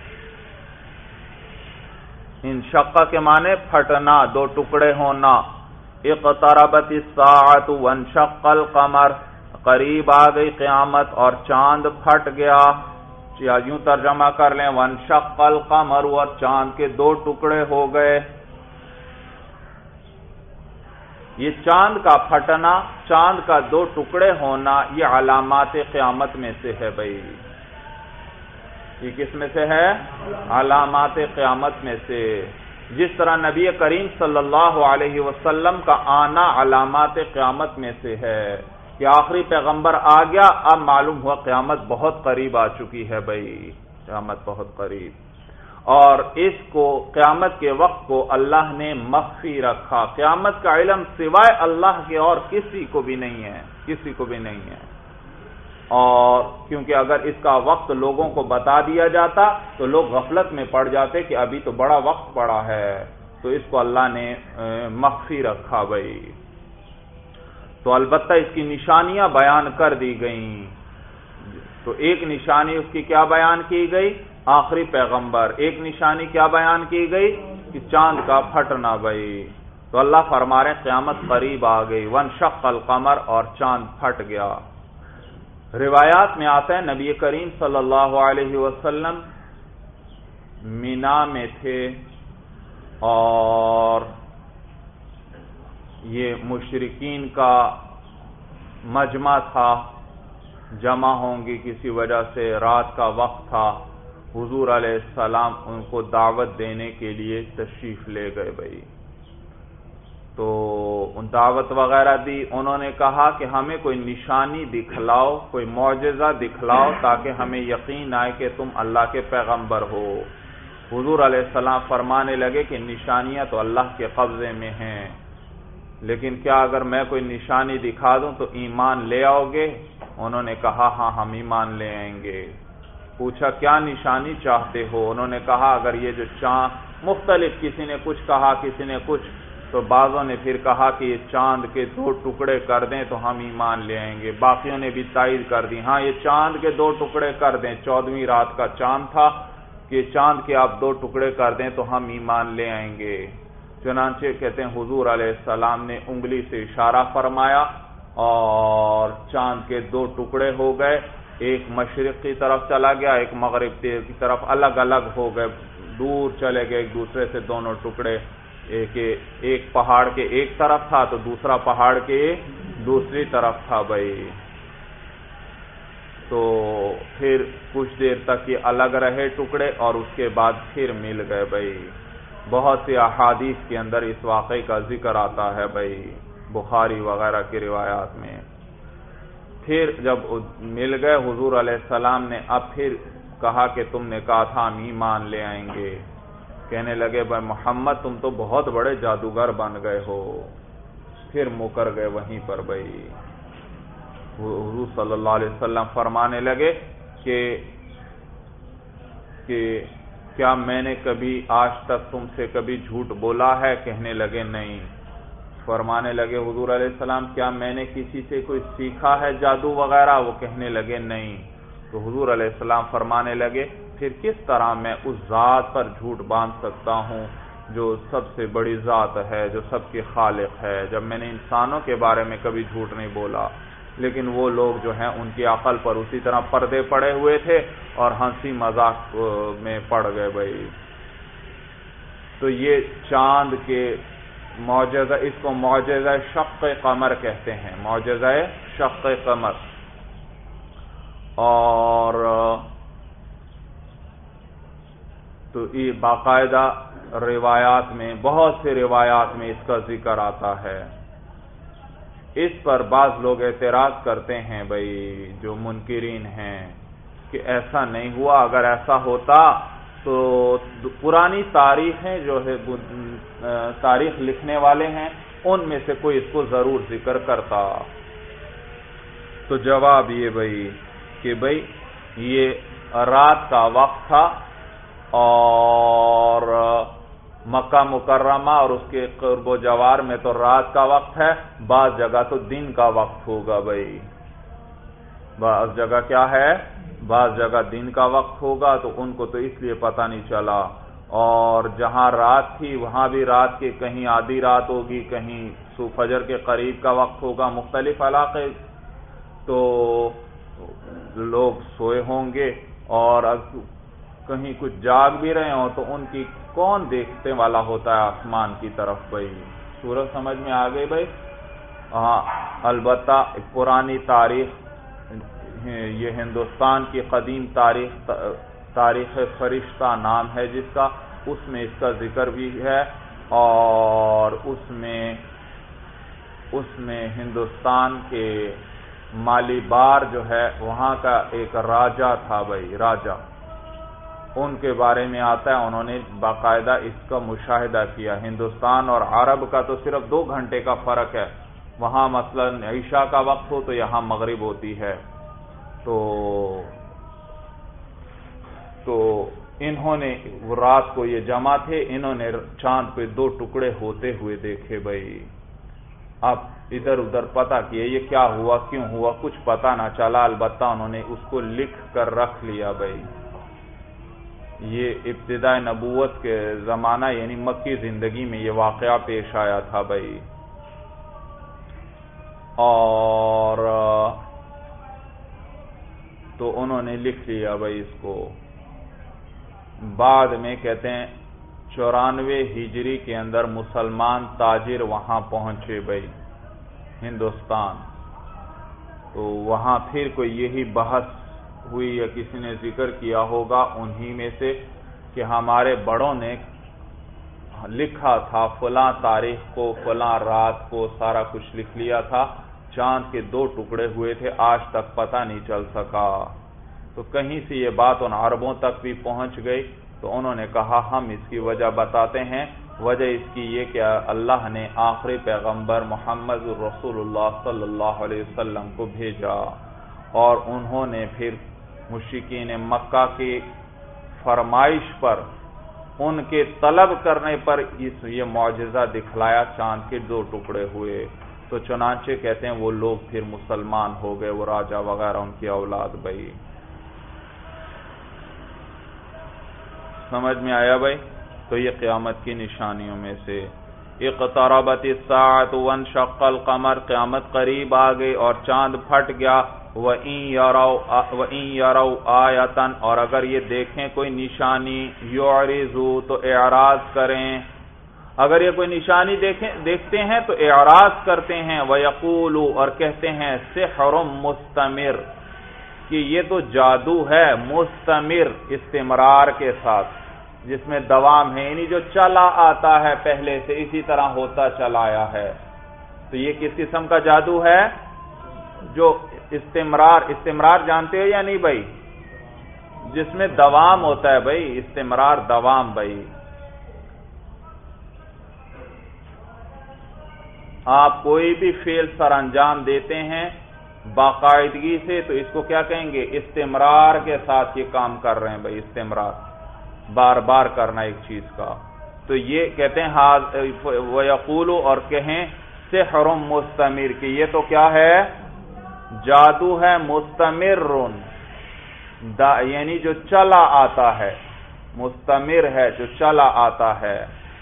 انشق کے معنی پھٹنا، دو ٹکڑے ہونا. اقتربت الساعة وانشق القمر قریب آ گئی قیامت اور چاند پھٹ گیا، یا یوں ترجمہ کر لیں وانشق القمر، اور چاند کے دو ٹکڑے ہو گئے۔ یہ چاند کا پھٹنا، چاند کا دو ٹکڑے ہونا، یہ علامات قیامت میں سے ہے بھائی۔ یہ کس میں سے ہے؟ علامات قیامت میں سے۔ جس طرح نبی کریم صلی اللہ علیہ وسلم کا آنا علامات قیامت میں سے ہے کہ آخری پیغمبر آ گیا، اب معلوم ہوا قیامت بہت قریب آ چکی ہے بھائی، قیامت بہت قریب۔ اور اس کو قیامت کے وقت کو اللہ نے مخفی رکھا، قیامت کا علم سوائے اللہ کے اور کسی کو بھی نہیں ہے، کسی کو بھی نہیں ہے۔ اور کیونکہ اگر اس کا وقت لوگوں کو بتا دیا جاتا تو لوگ غفلت میں پڑ جاتے کہ ابھی تو بڑا وقت پڑا ہے، تو اس کو اللہ نے مخفی رکھا بھائی۔ تو البتہ اس کی نشانیاں بیان کر دی گئیں۔ تو ایک نشانی اس کی کیا بیان کی گئی؟ آخری پیغمبر۔ ایک نشانی کیا بیان کی گئی؟ کہ چاند کا پھٹنا بھائی۔ تو اللہ فرما رہے ہیں قیامت قریب آ گئی، وانشق القمر، اور چاند پھٹ گیا۔ روایات میں آتا ہے نبی کریم صلی اللہ علیہ وسلم مینا میں تھے اور یہ مشرکین کا مجمع تھا، جمع ہوں گی کسی وجہ سے، رات کا وقت تھا، حضور علیہ السلام ان کو دعوت دینے کے لیے تشریف لے گئے بھائی۔ تو ان دعوت وغیرہ دی، انہوں نے کہا کہ ہمیں کوئی نشانی دکھلاؤ، کوئی معجزہ دکھلاؤ تاکہ ہمیں یقین آئے کہ تم اللہ کے پیغمبر ہو۔ حضور علیہ السلام فرمانے لگے کہ نشانیاں تو اللہ کے قبضے میں ہیں، لیکن کیا اگر میں کوئی نشانی دکھا دوں تو ایمان لے آؤ گے؟ انہوں نے کہا ہاں ہم ایمان لے آئیں گے۔ پوچھا کیا نشانی چاہتے ہو؟ انہوں نے کہا اگر یہ جو چاند، مختلف، کسی نے کچھ کہا کسی نے کچھ، تو بعضوں نے پھر کہا کہ یہ چاند کے دو ٹکڑے کر دیں تو ہم ایمان لے آئیں گے۔ باقیوں نے بھی تائید کر دی، ہاں یہ چاند کے دو ٹکڑے کر دیں، چودہویں رات کا چاند تھا کہ چاند کے آپ دو ٹکڑے کر دیں تو ہم ایمان لے آئیں گے۔ چنانچہ کہتے ہیں حضور علیہ السلام نے انگلی سے اشارہ فرمایا اور چاند کے دو ٹکڑے ہو گئے، ایک مشرق کی طرف چلا گیا، ایک مغرب کی طرف، الگ الگ ہو گئے، دور چلے گئے ایک دوسرے سے دونوں ٹکڑے۔ ایک ایک پہاڑ کے ایک طرف تھا تو دوسرا پہاڑ کے دوسری طرف تھا بھائی۔ تو پھر کچھ دیر تک یہ الگ رہے ٹکڑے اور اس کے بعد پھر مل گئے بھائی۔ بہت سی احادیث کے اندر اس واقعے کا ذکر آتا ہے بھائی، بخاری وغیرہ کی روایات میں۔ پھر جب مل گئے حضور علیہ السلام نے اب پھر کہا کہ تم نے کہا تھا ہم ایمان لے آئیں گے۔ کہنے لگے بھائی محمد تم تو بہت بڑے جادوگر بن گئے ہو، پھر مکر گئے وہیں پر بھائی۔ حضور صلی اللہ علیہ وسلم فرمانے لگے کہ کہ کیا میں نے کبھی آج تک تم سے کبھی جھوٹ بولا ہے؟ کہنے لگے نہیں۔ فرمانے لگے حضور علیہ السلام کیا میں نے کسی سے کوئی سیکھا ہے جادو وغیرہ؟ وہ کہنے لگے نہیں۔ تو حضور علیہ السلام فرمانے لگے پھر کس طرح میں اس ذات پر جھوٹ باندھ سکتا ہوں جو سب سے بڑی ذات ہے، جو سب کے خالق ہے، جب میں نے انسانوں کے بارے میں کبھی جھوٹ نہیں بولا۔ لیکن وہ لوگ جو ہیں ان کی عقل پر اسی طرح پردے پڑے ہوئے تھے اور ہنسی مذاق میں پڑ گئے بھائی۔ تو یہ چاند کے معجزہ، اس کو معجزہ شق قمر کہتے ہیں، معجزہ شق قمر۔ اور تو یہ باقاعدہ روایات میں، بہت سے روایات میں اس کا ذکر آتا ہے۔ اس پر بعض لوگ اعتراض کرتے ہیں بھائی، جو منکرین ہیں، کہ ایسا نہیں ہوا، اگر ایسا ہوتا تو پرانی تاریخیں جو ہے تاریخ لکھنے والے ہیں ان میں سے کوئی اس کو ضرور ذکر کرتا۔ تو جواب یہ بھائی کہ بھائی یہ رات کا وقت تھا اور مکہ مکرمہ اور اس کے قرب و جوار میں تو رات کا وقت ہے، بعض جگہ تو دن کا وقت ہوگا بھائی، بعض جگہ کیا ہے، بعض جگہ دن کا وقت ہوگا، تو ان کو تو اس لیے پتہ نہیں چلا۔ اور جہاں رات تھی وہاں بھی رات کے کہیں آدھی رات ہوگی، کہیں فجر کے قریب کا وقت ہوگا، مختلف علاقے تو لوگ سوئے ہوں گے، اور کہیں کچھ جاگ بھی رہے ہوں تو ان کی کون دیکھتے والا ہوتا ہے آسمان کی طرف؟ بھائی سورج سمجھ میں آ گئی بھائی؟ ہاں، البتہ پرانی تاریخ، یہ ہندوستان کی قدیم تاریخ، تاریخ فرشتہ نام ہے جس کا، اس میں اس کا ذکر بھی ہے، اور اس میں اس میں ہندوستان کے مالی بار جو ہے وہاں کا ایک راجا تھا بھائی، راجا، ان کے بارے میں آتا ہے، انہوں نے باقاعدہ اس کا مشاہدہ کیا۔ ہندوستان اور عرب کا تو صرف دو گھنٹے کا فرق ہے، وہاں مثلا عشاء کا وقت ہو تو یہاں مغرب ہوتی ہے، تو تو انہوں نے رات کو یہ جمع تھے، انہوں نے چاند پہ دو ٹکڑے ہوتے ہوئے دیکھے بھائی۔ اب ادھر ادھر پتا کیے یہ کیا ہوا، کیوں ہوا، کچھ پتا نہ چلا، البتہ انہوں نے اس کو لکھ کر رکھ لیا بھائی۔ یہ ابتداء نبوت کے زمانہ یعنی مکی زندگی میں یہ واقعہ پیش آیا تھا بھائی، اور تو انہوں نے لکھ لیا بھائی اس کو۔ بعد میں کہتے ہیں چورانوے ہجری کے اندر مسلمان تاجر وہاں پہنچے بھائی ہندوستان، تو وہاں پھر کوئی یہی بحث ہوئی یا کسی نے ذکر کیا ہوگا انہی میں سے کہ ہمارے بڑوں نے لکھا تھا فلاں تاریخ کو، فلاں رات کو، سارا کچھ لکھ لیا تھا، چاند کے دو ٹکڑے ہوئے تھے، آج تک پتہ نہیں چل سکا۔ تو کہیں سے یہ بات ان عربوں تک بھی پہنچ گئی، تو انہوں نے کہا ہم اس کی وجہ بتاتے ہیں۔ وجہ اس کی یہ کہ اللہ نے آخری پیغمبر محمد رسول اللہ صلی اللہ علیہ وسلم کو بھیجا، اور انہوں نے پھر مشرکین مکہ کی فرمائش پر، ان کے طلب کرنے پر اس یہ معجزہ دکھلایا، چاند کے دو ٹکڑے ہوئے۔ تو چنانچہ کہتے ہیں وہ لوگ پھر مسلمان ہو گئے، وہ راجا وغیرہ ان کی اولاد بھائی۔ سمجھ میں آیا بھائی؟ تو یہ قیامت کی نشانیوں میں سے اقتربت الساعۃ وانشق القمر، قیامت قریب آ گئی اور چاند پھٹ گیا۔ وَإِن يَرَوْا وَإِن يَرَوْا آیَةً، اور اگر یہ دیکھیں کوئی نشانی، یعرضوا تو اعراض کریں، اگر یہ کوئی نشانی دیکھیں دیکھتے ہیں تو اعراض کرتے ہیں، وَيَقُولُوا اور کہتے ہیں سحر مستمر، کہ یہ تو جادو ہے مستمر، استمرار کے ساتھ، جس میں دوام ہے، یعنی جو چلا آتا ہے پہلے سے اسی طرح ہوتا چلا آیا ہے۔ تو یہ کس قسم کا جادو ہے؟ جو استمرار، استمرار جانتے ہو یا نہیں بھائی؟ جس میں دوام ہوتا ہے بھائی، استمرار دوام بھائی۔ آپ کوئی بھی فعل سر انجام دیتے ہیں باقاعدگی سے تو اس کو کیا کہیں گے؟ استمرار کے ساتھ یہ کام کر رہے ہیں بھائی، استمرار، بار بار کرنا ایک چیز کا۔ تو یہ کہتے ہیں وَيَقُولُ اور کہیں سحر مستمر، کہ یہ تو کیا ہے؟ جادو ہے مستمر، یعنی جو چلا آتا ہے، مستمر ہے جو چلا آتا ہے۔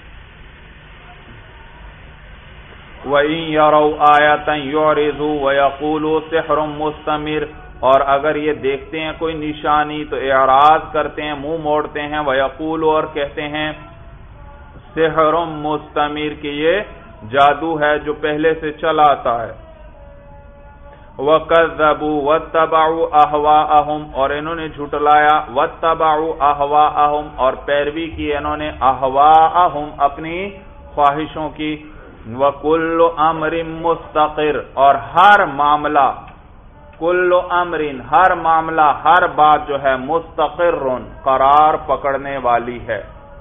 وَإِن يَرَوْا آیَةً يُعْرِضُوا وَيَقُولُوا سِحْرٌ مُسْتَمِرٌ، اور اگر یہ دیکھتے ہیں کوئی نشانی تو اعراض کرتے ہیں، منہ موڑتے ہیں، وَيَقُولُوا اور کہتے ہیں سِحْرٌ مُسْتَمِرٌ، کہ یہ جادو ہے جو پہلے سے چلا آتا ہے۔ وَكَذَّبُوا وَاتَّبَعُوا أَهْوَاءَهُمْ، اور انہوں نے جھٹلایا، وَاتَّبَعُوا أَهْوَاءَهُمْ اور پیروی کی انہوں نے، أَهْوَاءَهُمْ اپنی خواہشوں کی۔ وَكُلُّ أَمْرٍ مُسْتَقِرٌ اور ہر معاملہ، کل امر ہر معاملہ، ہر بات جو ہے، مستقر قرار پکڑنے والی ہے،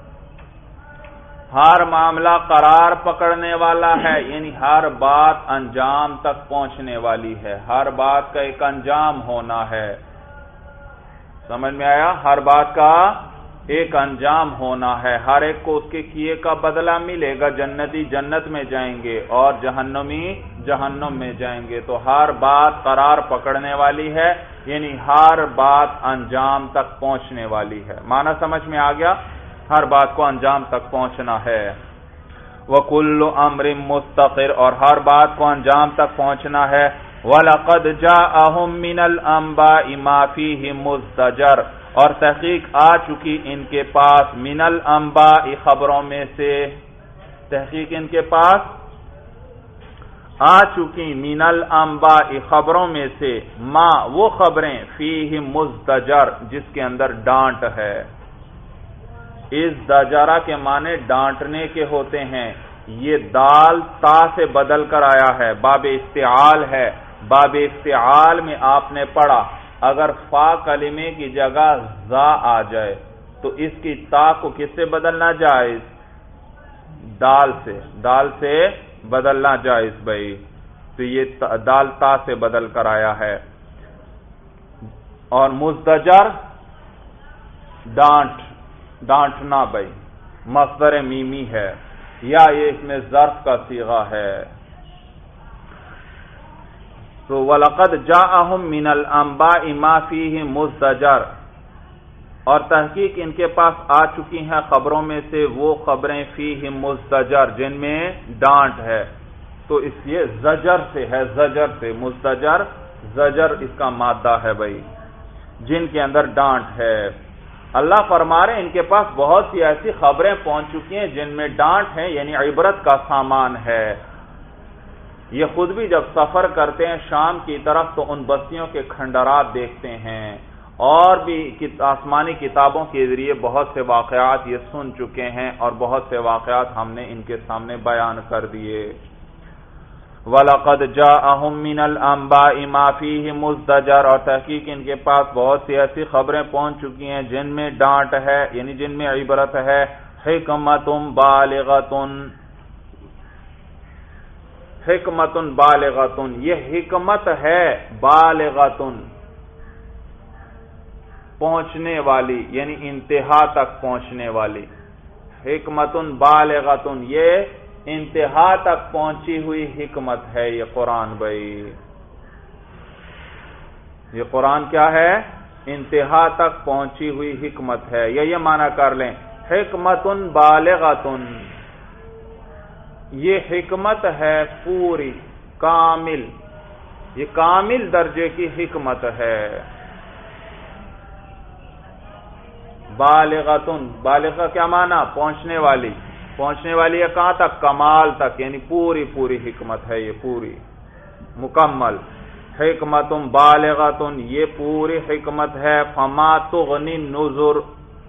ہر معاملہ قرار پکڑنے والا ہے، یعنی ہر بات انجام تک پہنچنے والی ہے، ہر بات کا ایک انجام ہونا ہے۔ سمجھ میں آیا؟ ہر بات کا ایک انجام ہونا ہے، ہر ایک کو اس کے کیے کا بدلہ ملے گا، جنتی جنت میں جائیں گے اور جہنمی جہنم میں جائیں گے۔ تو ہر بات قرار پکڑنے والی ہے، یعنی ہر بات انجام تک پہنچنے والی ہے۔ معنی سمجھ میں آ گیا؟ ہر بات کو انجام تک پہنچنا ہے۔ وَكُلُّ أَمْرٍ مُسْتَقِرٌ اور ہر بات کو انجام تک پہنچنا ہے۔ وَلَقَدْ جَاءَهُم مِّنَ الْأَنبَاءِ مَا فِيهِ مُزْدَجَرٌ، اور تحقیق آ چکی ان کے پاس من الانباء خبروں میں سے، تحقیق ان کے پاس آ چکی من الانباء خبروں میں سے، ما وہ خبریں فیہ مزدجر جس کے اندر ڈانٹ ہے۔ ازدجرہ کے معنی ڈانٹنے کے ہوتے ہیں، یہ دال تا سے بدل کر آیا ہے، باب استعال ہے، باب استعال میں آپ نے پڑھا اگر فا کلمے کی جگہ زا آ جائے تو اس کی تا کو کس سے بدلنا جائز؟ دال سے، دال سے بدلنا جائز بھائی، تو یہ دال تا سے بدل کر آیا ہے۔ اور مزدجر ڈانٹ، ڈانٹنا بھائی، مصدر میمی ہے، یا یہ اس میں ظرف کا صیغہ ہے۔ تو وَلَقَدْ جَاءَهُم مِّنَ الْأَنبَاءِ مَا فِيهِ مُزْدَجَرٌ، اور تحقیق ان کے پاس آ چکی ہیں خبروں میں سے وہ خبریں فیہ مزدجر جن میں ڈانٹ ہے، تو اس یہ زجر سے ہے، زجر سے، مزدجر زجر اس کا مادہ ہے بھائی، جن کے اندر ڈانٹ ہے۔ اللہ فرما رہے ہیں ان کے پاس بہت سی ایسی خبریں پہنچ چکی ہیں جن میں ڈانٹ ہے، یعنی عبرت کا سامان ہے۔ یہ خود بھی جب سفر کرتے ہیں شام کی طرف تو ان بستیوں کے کھنڈرات دیکھتے ہیں، اور بھی آسمانی کتابوں کے ذریعے بہت سے واقعات یہ سن چکے ہیں، اور بہت سے واقعات ہم نے ان کے سامنے بیان کر دیے۔ وَلَقَدْ جَاءَهُم مِّنَ الْأَنبَاءِ مَا فِيهِ مُزْدَجَرٌ، اور تحقیق ان کے پاس بہت سی ایسی خبریں پہنچ چکی ہیں جن میں ڈانٹ ہے، یعنی جن میں عبرت ہے۔ حکمت بالغۃ، حکمت بالغۃ، یہ حکمت ہے بالغۃ، پہنچنے والی، یعنی انتہا تک پہنچنے والی۔ حکمت بالغۃ، یہ انتہا تک پہنچی ہوئی حکمت ہے یہ قرآن بھائی، یہ قرآن کیا ہے؟ انتہا تک پہنچی ہوئی حکمت ہے، یا یہ معنی کر لیں حکمت بالغۃ، یہ حکمت ہے پوری کامل، یہ کامل درجے کی حکمت ہے۔ بالغۃ، بالغہ کیا معنی؟ پہنچنے والی، پہنچنے والی ہے کہاں تک؟ کمال تک، یعنی پوری پوری حکمت ہے یہ، پوری مکمل۔ حکمت بالغۃ، یہ پوری حکمت ہے۔ فما تغنی النذر،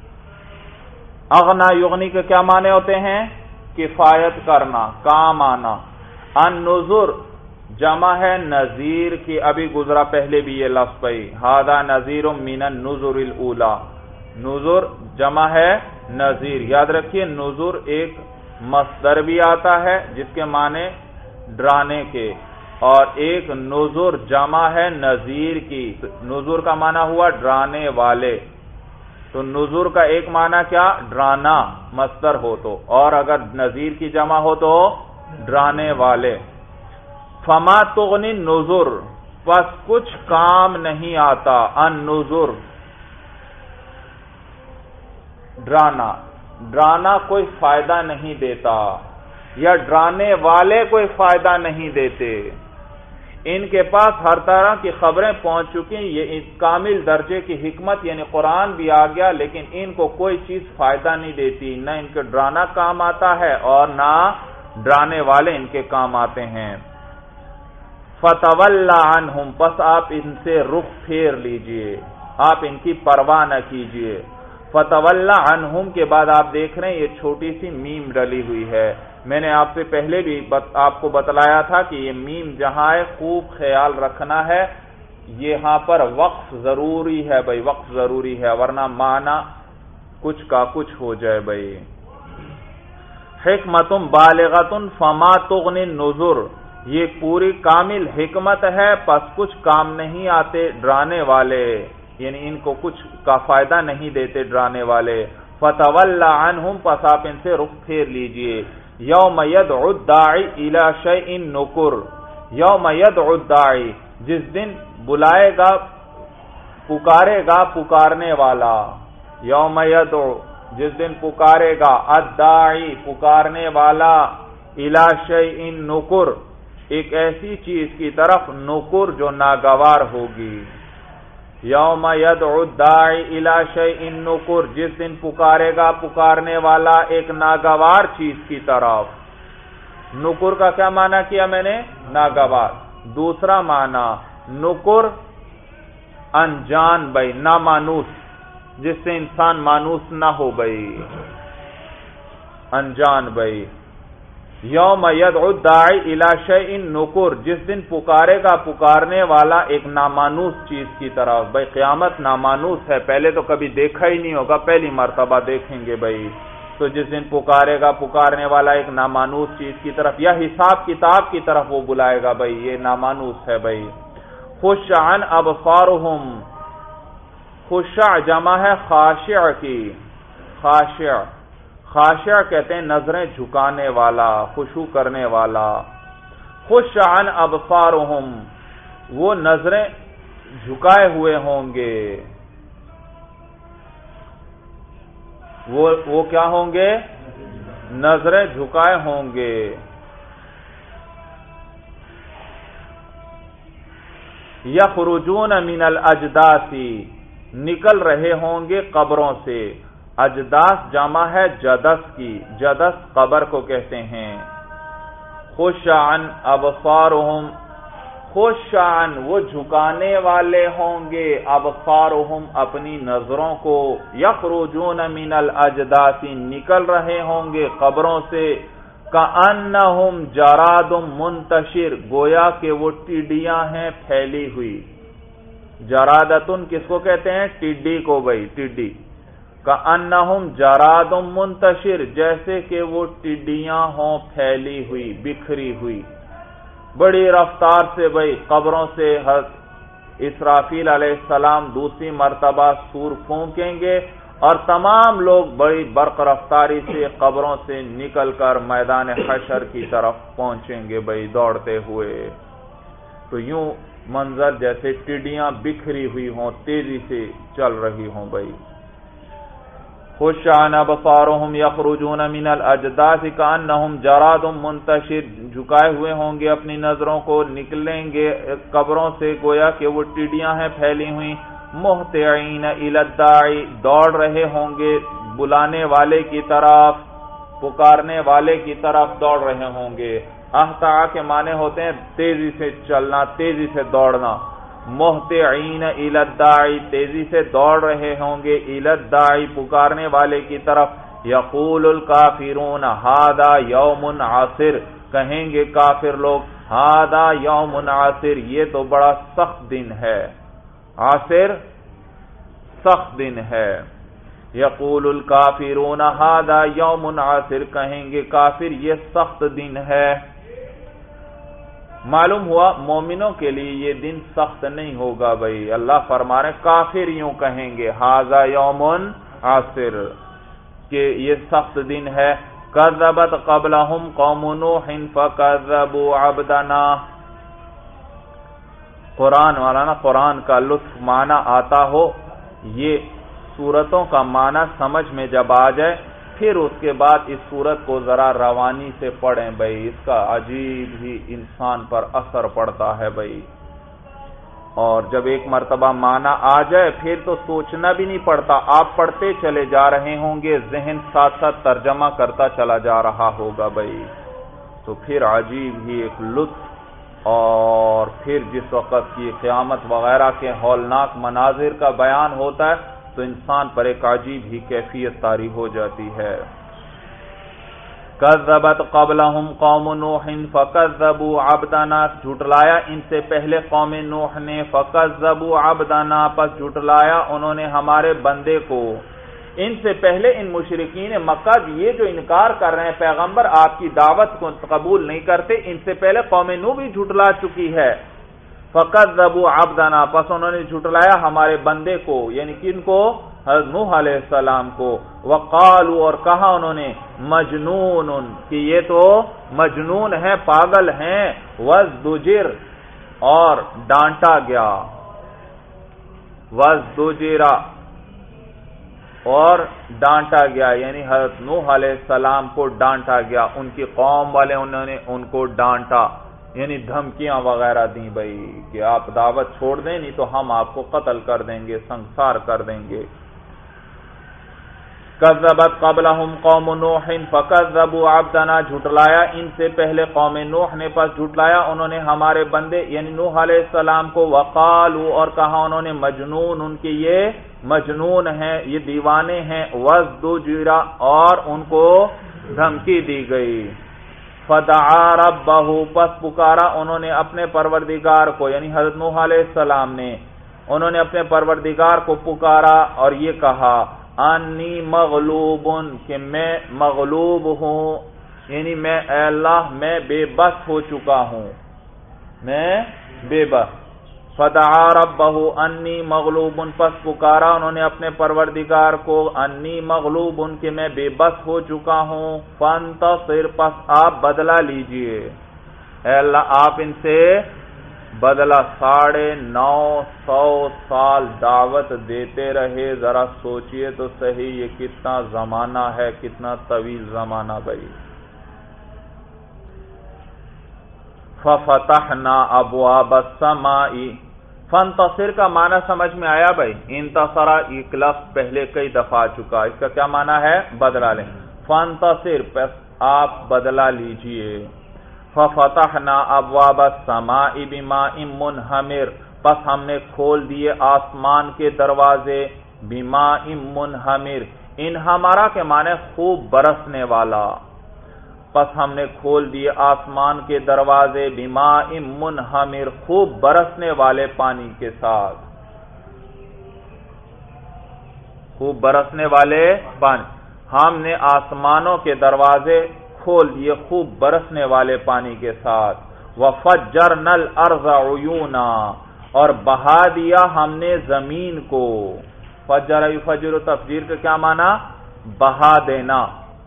اغنا یغنی کے کیا معنی ہوتے ہیں؟ کفایت کرنا، کام آنا۔ النذر جمع ہے نذیر کی، ابھی گزرا پہلے بھی یہ لفظ پئی، ھذا نذیر من النذر الاولی، نذر جمع ہے نذیر، یاد رکھیے نذر ایک مصدر بھی آتا ہے جس کے معنی ڈرانے کے، اور ایک نذر جمع ہے نذیر کی، نذر کا معنی ہوا ڈرانے والے، تو نذر کا ایک معنی کیا؟ ڈرانا مصدر ہو تو، اور اگر نذیر کی جمع ہو تو ڈرانے والے۔ فما تغنی النذر، پس کچھ کام نہیں آتا، النذر ڈرانا، ڈرانا کوئی فائدہ نہیں دیتا، یا ڈرانے والے کوئی فائدہ نہیں دیتے۔ ان کے پاس ہر طرح کی خبریں پہنچ چکی، یہ کامل درجے کی حکمت یعنی قرآن بھی آ گیا، لیکن ان کو کوئی چیز فائدہ نہیں دیتی، نہ ان کے ڈرانا کام آتا ہے اور نہ ڈرانے والے ان کے کام آتے ہیں۔ فَتَوَلَّ عَنْهُمْ، پس آپ ان سے رخ پھیر لیجئے، آپ ان کی پرواہ نہ کیجئے۔ فَتَوَلَّ عَنْهُمْ کے بعد آپ دیکھ رہے ہیں یہ چھوٹی سی میم ڈلی ہوئی ہے، میں نے آپ سے پہلے بھی آپ کو بتلایا تھا کہ یہ میم جہاں ہے خوب خیال رکھنا ہے، یہاں پر وقف ضروری ہے بھائی، وقف ضروری ہے، ورنہ معنی کچھ کا کچھ ہو جائے بھائی۔ حکمت بالغۃ فما تغنی النذر، یہ پوری کامل حکمت ہے، پس کچھ کام نہیں آتے ڈرانے والے، یعنی ان کو کچھ کا فائدہ نہیں دیتے ڈرانے والے۔ فَتَوَلَّ عَنْهُمْ، پس آپ ان سے رخ پھیر لیجئے۔ یوم یدعو الداعی الی شیء نکر، یوم یدعو الداعی، جس دن بلائے گا پکارے گا پکارنے والا، یوم یدعو جس دن پکارے گا، الداعی پکارنے والا، الی شیء نکر ایک ایسی چیز کی طرف نکر جو ناگوار ہوگی. یوم یدعو الداعی الی شیء نکر، جس دن پکارے گا پکارنے والا ایک ناگوار چیز کی طرف. نکر کا کیا معنی کیا میں نے؟ ناگوار. دوسرا معنی نکر انجان بھائی، نامانوس، جس سے انسان مانوس نہ ہو بھائی، انجان بھائی. یوم یدعو الداعی الی شیء نکر، جس دن پکارے گا پکارنے والا ایک نامانوس چیز کی طرف. بھائی قیامت نامانوس ہے، پہلے تو کبھی دیکھا ہی نہیں ہوگا، پہلی مرتبہ دیکھیں گے بھائی. تو جس دن پکارے گا پکارنے والا ایک نامانوس چیز کی طرف، یا حساب کتاب کی طرف وہ بلائے گا بھائی، یہ نامانوس ہے بھائی. خش عن ابصارہم، خشع جمع ہے خاشع کی. خاشع خاشع کہتے ہیں نظریں جھکانے والا، خشوع کرنے والا. خش عن ابصارہم، وہ نظریں جھکائے ہوئے ہوں گے. وہ وہ کیا ہوں گے؟ نظریں جھکائے ہوں گے. یخرجون من الاجداث، نکل رہے ہوں گے قبروں سے. اجداث جمع ہے جدث کی، جدث قبر کو کہتے ہیں. خش عن ابصارہم، خش عن وہ جھکانے والے ہوں گے، ابصارہم اپنی نظروں کو. یخرجون من الاجداث، نکل رہے ہوں گے قبروں سے. کأنہم جراد منتشر، گویا کہ وہ ٹڈیاں ہیں پھیلی ہوئی. جرادتن کس کو کہتے ہیں؟ ٹڈی کو بھائی، ٹڈی. کأنہم جراد منتشر، جیسے کہ وہ ٹڈیاں ہوں پھیلی ہوئی، بکھری ہوئی. بڑی رفتار سے بھائی قبروں سے حضرت اسرافیل علیہ السلام دوسری مرتبہ سور پھونکیں گے، اور تمام لوگ بڑی برق رفتاری سے قبروں سے نکل کر میدان حشر کی طرف پہنچیں گے بھائی دوڑتے ہوئے. تو یوں منظر جیسے ٹڈیاں بکھری ہوئی ہوں، تیزی سے چل رہی ہوں بھائی. خش عن ابصارہم یخرجون من الاجداث کأنہم جراد منتشر، جھکائے ہوئے ہوں گے اپنی نظروں کو، نکلیں گے قبروں سے گویا کہ وہ ٹڈیاں ہیں پھیلی ہوئی. مہطعین الی الداعی، دوڑ رہے ہوں گے بلانے والے کی طرف، پکارنے والے کی طرف دوڑ رہے ہوں گے. اہتع کے معنی ہوتے ہیں تیزی سے چلنا، تیزی سے دوڑنا. مہطعین الی الداعی، تیزی سے دوڑ رہے ہوں گے، الی الداعی پکارنے والے کی طرف. یقول الکافرون ھذا یوم عاصر، کہیں گے کافر لوگ ھذا یوم عاصر، یہ تو بڑا سخت دن ہے. عاصر سخت دن ہے. یقول الکافرون ھذا یوم عاصر، کہیں گے کافر یہ سخت دن ہے. معلوم ہوا مومنوں کے لیے یہ دن سخت نہیں ہوگا بھائی. اللہ فرما رہے کافر یوں کہیں گے ھذا یوم عاصر، کہ یہ سخت دن ہے. کذبت قبلہم قوم نوح فکذبوا عبدنا. قرآن والا نا قرآن کا لطف معنی آتا ہو، یہ سورتوں کا معنی سمجھ میں جب آ جائے پھر اس کے بعد اس سورت کو ذرا روانی سے پڑھیں بھائی، اس کا عجیب ہی انسان پر اثر پڑتا ہے بھائی. اور جب ایک مرتبہ معنی آ جائے پھر تو سوچنا بھی نہیں پڑتا، آپ پڑھتے چلے جا رہے ہوں گے، ذہن ساتھ ساتھ ترجمہ کرتا چلا جا رہا ہوگا بھائی. تو پھر عجیب ہی ایک لطف. اور پھر جس وقت کی قیامت وغیرہ کے ہولناک مناظر کا بیان ہوتا ہے تو انسان پر ایک عجیب ہی کیفیت طاری ہو جاتی ہے. کذبت قبلہم قوم نوح فکذبوا عبدنا، جھٹلایا ان سے پہلے قوم نوح نے، فکذبوا عبدنا، پس جھٹلایا انہوں نے ہمارے بندے کو. ان سے پہلے ان مشرکین مکہ یہ جو انکار کر رہے ہیں پیغمبر آپ کی دعوت کو قبول نہیں کرتے، ان سے پہلے قوم نوح بھی جھٹلا چکی ہے. فکذبوا عبدنا، پس انہوں نے جھٹلایا ہمارے بندے کو، یعنی کن کو؟ حضرت نوح علیہ السلام کو. وقالوا، اور کہا انہوں نے، مجنون، کہ یہ تو مجنون ہے، پاگل ہیں. وازدجر، اور ڈانٹا گیا. وازدجر، اور ڈانٹا گیا، یعنی حضرت نوح علیہ السلام کو ڈانٹا گیا، ان کی قوم والے انہوں نے ان کو ڈانٹا. یعنی دھمکیاں وغیرہ دیں بھائی کہ آپ دعوت چھوڑ دیں نہیں تو ہم آپ کو قتل کر دیں گے، سنسار کر دیں گے۔ کذبت قبلہم قوم نوح فکذبوا عبدنا، جھٹلایا ان سے پہلے قوم نوح نے، پس جھٹلایا انہوں نے ہمارے بندے یعنی نوح علیہ السلام کو، وقالوا اور کہا انہوں نے مجنون، ان کے یہ مجنون ہیں، یہ دیوانے ہیں، وازدجر اور ان کو دھمکی دی گئی۔ فدعا ربہ، پس پکارا انہوں نے اپنے پروردگار کو، یعنی حضرت نوح علیہ السلام نے، انہوں نے اپنے پروردگار کو پکارا اور یہ کہا انی مغلوب، کہ میں مغلوب ہوں، یعنی میں اے اللہ میں بے بس ہو چکا ہوں، میں بے بس۔ فدعا ربہ انی مغلوب، پس پکارا انہوں نے اپنے پروردگار کو انی مغلوب، کہ میں بے بس ہو چکا ہوں، فانتصر، پس آپ بدلہ لیجئے، اے اللہ آپ ان سے بدلہ۔ ساڑھے نو سو سال دعوت دیتے رہے، ذرا سوچئے تو صحیح یہ کتنا زمانہ ہے، کتنا طویل زمانہ بھائی۔ ففتحنا ابواب السماء، فانتصر کا معنی سمجھ میں آیا بھائی؟ انتصر ایک لفظ پہلے کئی دفعہ آ چکا، اس کا کیا معنی ہے؟ بدلہ لیں۔ فانتصر، پس آپ بدلہ لیجئے۔ ففتحنا ابواب السماء بماء منہمر، پس ہم نے کھول دیے آسمان کے دروازے، بماء منہمر، انہمرا کے معنی خوب برسنے والا، پس ہم نے کھول دیے آسمان کے دروازے، بماء منہمر، خوب برسنے والے پانی کے ساتھ، خوب برسنے والے پانی، ہم نے آسمانوں کے دروازے کھول دیے خوب برسنے والے پانی کے ساتھ۔ وَفَجَّرْنَا الْأَرْضَ عُيُونًا، اور بہا دیا ہم نے زمین کو، فجر یفجر تفجیر کا کیا معنی؟ بہا دینا۔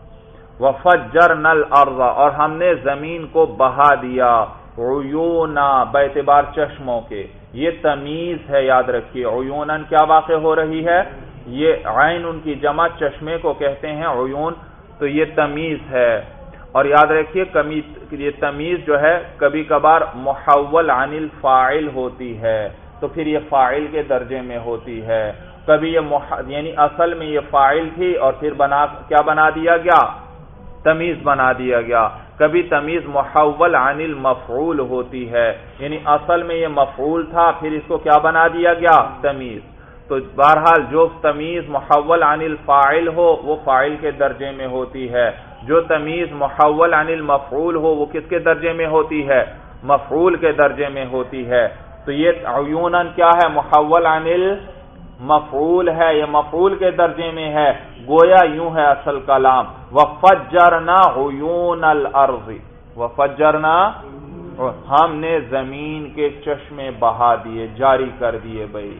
وَفَجَّرْنَا الْأَرْضَ، اور ہم نے زمین کو بہا دیا، عیونا باعتبار چشموں کے، یہ تمیز ہے یاد رکھیے، عیوناً کیا واقع ہو رہی ہے؟ یہ عین ان کی جمع چشمے کو کہتے ہیں عیون، تو یہ تمیز ہے۔ اور یاد رکھیے یہ تمیز جو ہے کبھی کبھار محول عن الفاعل ہوتی ہے، تو پھر یہ فاعل کے درجے میں ہوتی ہے، کبھی یہ مح... یعنی اصل میں یہ فاعل تھی اور پھر بنا کیا بنا دیا گیا؟ تمیز بنا دیا گیا۔ کبھی تمیز محول عن المفعول ہوتی ہے، یعنی اصل میں یہ مفعول تھا پھر اس کو کیا بنا دیا گیا؟ تمیز۔ تو بہرحال جو تمیز محول عن الفاعل ہو وہ فاعل کے درجے میں ہوتی ہے، جو تمیز محول عن المفعول ہو وہ کس کے درجے میں ہوتی ہے؟ مفعول کے درجے میں ہوتی ہے۔ تو یہ عیوناً کیا ہے؟ محول عن المفعول ہے، یہ مفعول کے درجے میں ہے، گویا یوں ہے اصل کلام، وَفَجَّرْنَا عُيُونَ الْأَرْضِ، وَفَجَّرْنَا، ہم نے زمین کے چشمے بہا دیے، جاری کر دیے بھائی،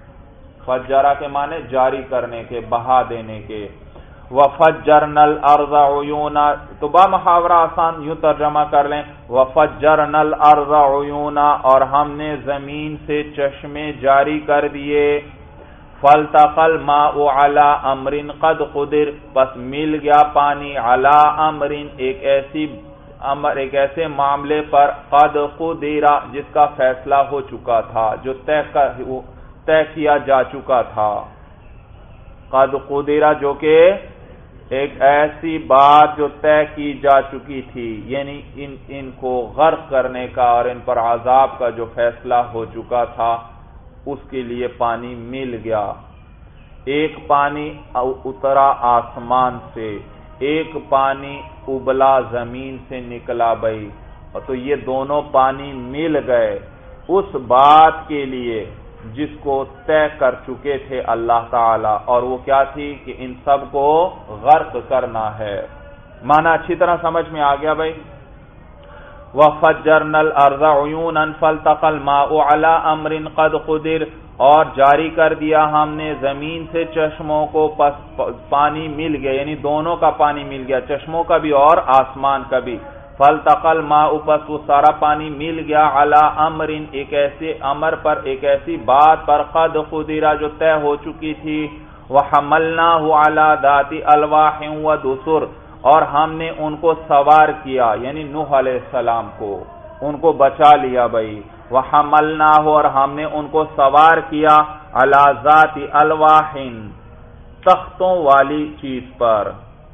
فجرہ کے معنی جاری کرنے کے، بہا دینے کے۔ وَفَجَّرْنَا الْأَرْضَ عُيُونًا، تو با محاورہ آسان یوں ترجمہ کر لیں، وَفَجَّرْنَا الْأَرْضَ عُيُونًا، اور ہم نے زمین سے چشمے جاری کر دیے، فَالْتَقَى الْمَاءُ عَلَىٰ أَمْرٍ قَدْ قُدِرَ، پس مل گیا پانی، عَلَىٰ أَمْرٍ، ایک ایسی امر ایک ایسے معاملے پر، قَدْ قُدِرَ، جس کا فیصلہ ہو چکا تھا، جو طے طے کیا جا چکا تھا، قد قدرہ جو کہ ایک ایسی بات جو طے کی جا چکی تھی، یعنی ان ان کو غرق کرنے کا اور ان پر عذاب کا جو فیصلہ ہو چکا تھا اس کے لیے پانی مل گیا۔ ایک پانی اترا آسمان سے، ایک پانی ابلا زمین سے نکلا بھائی، اور تو یہ دونوں پانی مل گئے اس بات کے لیے جس کو طے کر چکے تھے اللہ تعالی، اور وہ کیا تھی کہ ان سب کو غرق کرنا ہے۔ معنی اچھی طرح سمجھ میں آ گیا بھائی؟ وَفَجَّرْنَا الْأَرْضَ عُيُونًا فَالْتَقَى الْمَاءُ عَلَىٰ أَمْرٍ قَدْ قُدِرَ، اور جاری کر دیا ہم نے زمین سے چشموں کو، پس پانی مل گیا، یعنی دونوں کا پانی مل گیا، چشموں کا بھی اور آسمان کا بھی۔ فَالْتَقَى الْمَاءُ، پس وہ سارا پانی مل گیا، عَلَىٰ أَمْرٍ، ایک ایسے امر پر، ایک ایسی بات پر، قَدْ قُدِرَ جو طے ہو چکی تھی، وَحَمَلْنَاهُ عَلَىٰ ذَاتِ أَلْوَاحٍ وَدُسُرٍ، اور ہم نے ان کو سوار کیا، یعنی نوح علیہ السلام کو، ان کو بچا لیا بھائی. وحملناہ اور ہم نے ان کو سوار کیا علی ذات الواح تختوں والی چیز پر.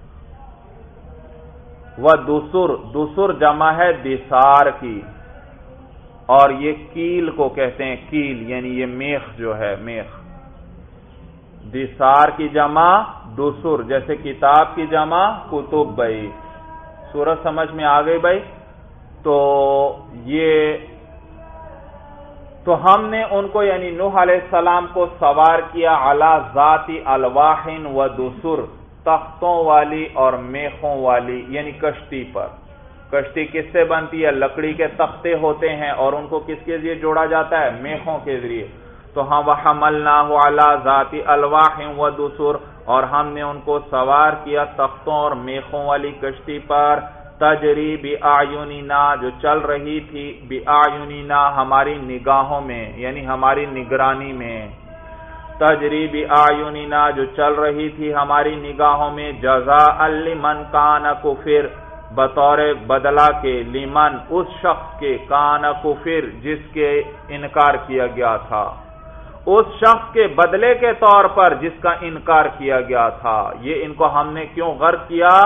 ودسر دسر جمع ہے دسار کی اور یہ کیل کو کہتے ہیں کیل یعنی یہ میخ جو ہے میخ. دسار کی جمع دسر جیسے کتاب کی جمع کتب بھائی. سورت سمجھ میں آ گئی بھائی. تو یہ تو ہم نے ان کو یعنی نوح علیہ السلام کو سوار کیا علی ذات الواح و دسر تختوں والی اور میخوں والی یعنی کشتی پر. کشتی کس سے بنتی ہے؟ لکڑی کے تختے ہوتے ہیں اور ان کو کس کے ذریعے جوڑا جاتا ہے؟ میخوں کے ذریعے. تو ہم وحملناہ علی ذات الواح و دسر اور ہم نے ان کو سوار کیا تختوں اور میخوں والی کشتی پر. تجری بأعیننا جو چل رہی تھی بأعیننا ہماری نگاہوں میں یعنی ہماری نگرانی میں. تجری بأعیننا جو چل رہی تھی ہماری نگاہوں میں. جزاء لمن کان کفر بطور بدلہ کے لمن اس شخص کے کان کفر جس کے انکار کیا گیا تھا. اس شخص کے بدلے کے طور پر جس کا انکار کیا گیا تھا. یہ ان کو ہم نے کیوں غرق کیا؟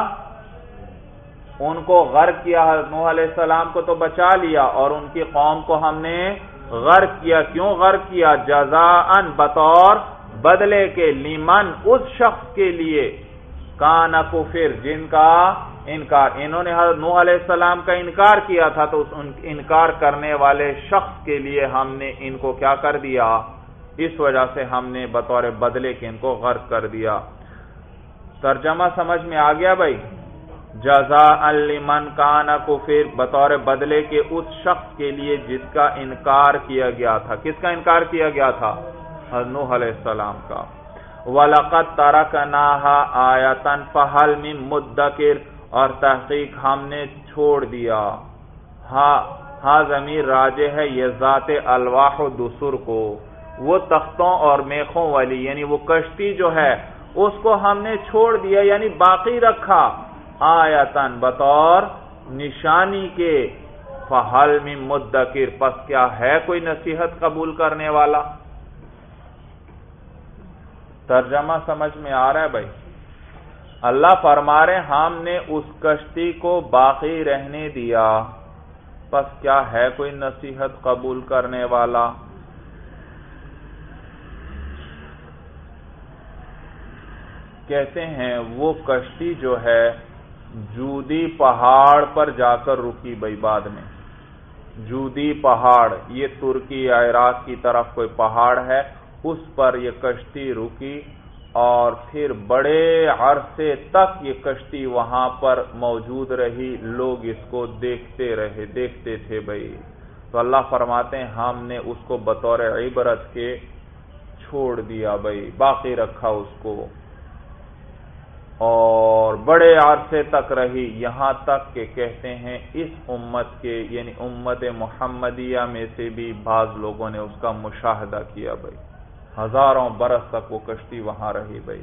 ان کو غرق کیا. نوح علیہ السلام کو تو بچا لیا اور ان کی قوم کو ہم نے غرق کیا. کیوں غرق کیا؟ جزاء بطور بدلے کے لمن اس شخص کے لیے کان کفر جن کا انکار. انہوں نے نوح علیہ السلام کا انکار کیا تھا تو اس انکار کرنے والے شخص کے لیے ہم نے ان کو کیا کر دیا؟ اس وجہ سے ہم نے بطور بدلے کے ان کو غرق کر دیا. ترجمہ سمجھ میں آ گیا بھائی؟ جزاء لمن کان کفر بطور بدلے کے اس شخص کے لیے جس کا انکار کیا گیا تھا. کس کا انکار کیا گیا تھا؟ نوح علیہ السلام کا. وَلَقَدْ تَرَكْنَاهَا آیَةً فَهَلْ مِن مُدَّکِرٍ اور تحقیق ہم نے چھوڑ دیا. ہاں ہاں ضمیر راجع ہے یہ ذات الواح و دسر کو. وہ تختوں اور میخوں والی یعنی وہ کشتی جو ہے اس کو ہم نے چھوڑ دیا یعنی باقی رکھا. آیتن بطور نشانی کے. فہل من مدکر پس کیا ہے کوئی نصیحت قبول کرنے والا؟ ترجمہ سمجھ میں آ رہا ہے بھائی؟ اللہ فرما رہے ہم نے اس کشتی کو باقی رہنے دیا پس کیا ہے کوئی نصیحت قبول کرنے والا؟ کہتے ہیں وہ کشتی جو ہے جودی پہاڑ پر جا کر رکی بھائی. بعد میں جودی پہاڑ یہ ترکی یا عراق کی طرف کوئی پہاڑ ہے اس پر یہ کشتی رکی اور پھر بڑے عرصے تک یہ کشتی وہاں پر موجود رہی. لوگ اس کو دیکھتے رہے دیکھتے تھے بھائی. تو اللہ فرماتے ہیں ہم نے اس کو بطور عبرت کے چھوڑ دیا بھائی باقی رکھا اس کو اور بڑے عرصے تک رہی. یہاں تک کہ کہتے ہیں اس امت کے یعنی امت محمدیہ میں سے بھی بعض لوگوں نے اس کا مشاہدہ کیا بھائی. ہزاروں برس تک وہ کشتی وہاں رہی بھائی.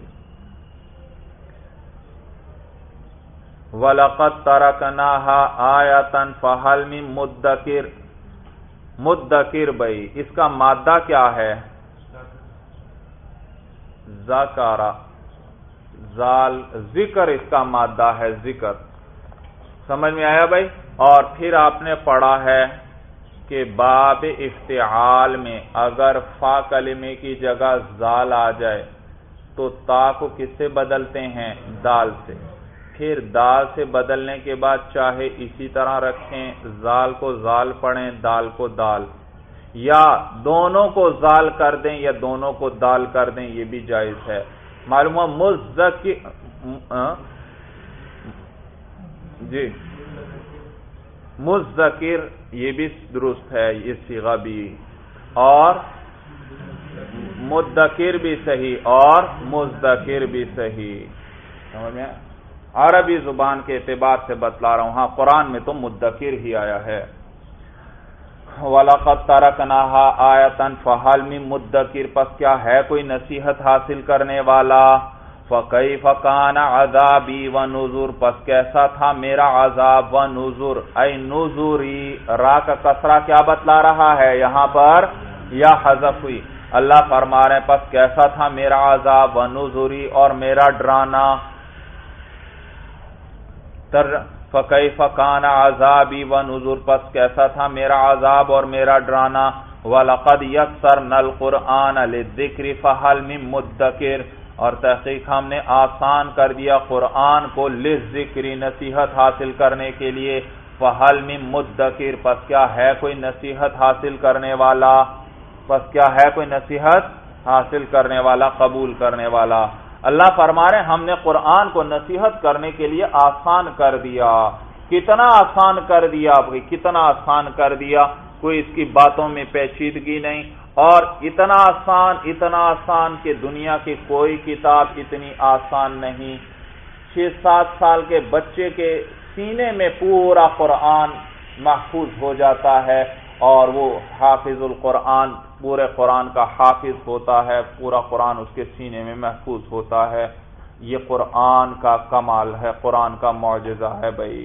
وَلَقَدْ تَرَكْنَاهَا آیَةً فَهَلْ مِن مُدَّکِرٍ مدکر بھائی اس کا مادہ کیا ہے؟ ذکر زال ذکر اس کا مادہ ہے ذکر. سمجھ میں آیا بھائی؟ اور پھر آپ نے پڑھا ہے کہ باب افتعال میں اگر فا کلمے کی جگہ زال آ جائے تو تا کو کس سے بدلتے ہیں؟ دال سے. پھر دال سے بدلنے کے بعد چاہے اسی طرح رکھیں زال کو زال پڑھیں دال کو دال یا دونوں کو زال کر دیں یا دونوں کو دال کر دیں یہ بھی جائز ہے. معلوم ہے مذکر جی مذکر یہ بھی درست ہے یہ صیغہ بھی اور مدکر بھی صحیح اور مذکر بھی صحیح. سمجھ میں عربی زبان کے اعتبار سے بتلا رہا ہوں. ہاں قرآن میں تو مدکر ہی آیا ہے. وَلَقَدْ تَرَكْنَاهَا آیَةً فَهَلْ مِن مُدَّکِرٍ پس کیا ہے کوئی نصیحت حاصل کرنے والا؟ فَكَيْفَ كَانَ عَذَابِي وَنُذُرْ، پس کیسا تھا میرا عذاب، وَنُذُرْ اے نذوری، را کا کسرہ کیا بتلا رہا ہے یہاں پر، یا حذف ہوئی۔ اللہ فرما رہے ہیں پس کیسا تھا میرا عذاب، وَنُذُرِ اور میرا ڈرانا۔ فَكَيْفَ كَانَ عَذَابِي وَنُذُرْ، پس کیسا تھا میرا عذاب اور میرا ڈرانا۔ وَلَقَدْ يَسَّرْنَا الْقُرْآنَ لِلذِّكْرِ فَهَلْ مِن مُدَّكِرٍ، اور تحقیق ہم نے آسان کر دیا قرآن کو للذکر، نصیحت حاصل کرنے کے لیے، فَهَلْ مِن مُدَّكِرٍ، پس کیا ہے کوئی نصیحت حاصل کرنے والا، پس کیا ہے کوئی نصیحت حاصل کرنے والا، قبول کرنے والا۔ اللہ فرما رہے ہیں ہم نے قرآن کو نصیحت کرنے کے لیے آسان کر دیا۔ کتنا آسان کر دیا، کتنا آسان کر دیا، کوئی اس کی باتوں میں پیچیدگی نہیں، اور اتنا آسان اتنا آسان کہ دنیا کی کوئی کتاب اتنی آسان نہیں۔ چھ سات سال کے بچے کے سینے میں پورا قرآن محفوظ ہو جاتا ہے، اور وہ حافظ القرآن پورے قرآن کا حافظ ہوتا ہے، پورا قرآن اس کے سینے میں محفوظ ہوتا ہے۔ یہ قرآن کا کمال ہے، قرآن کا معجزہ ہے بھائی۔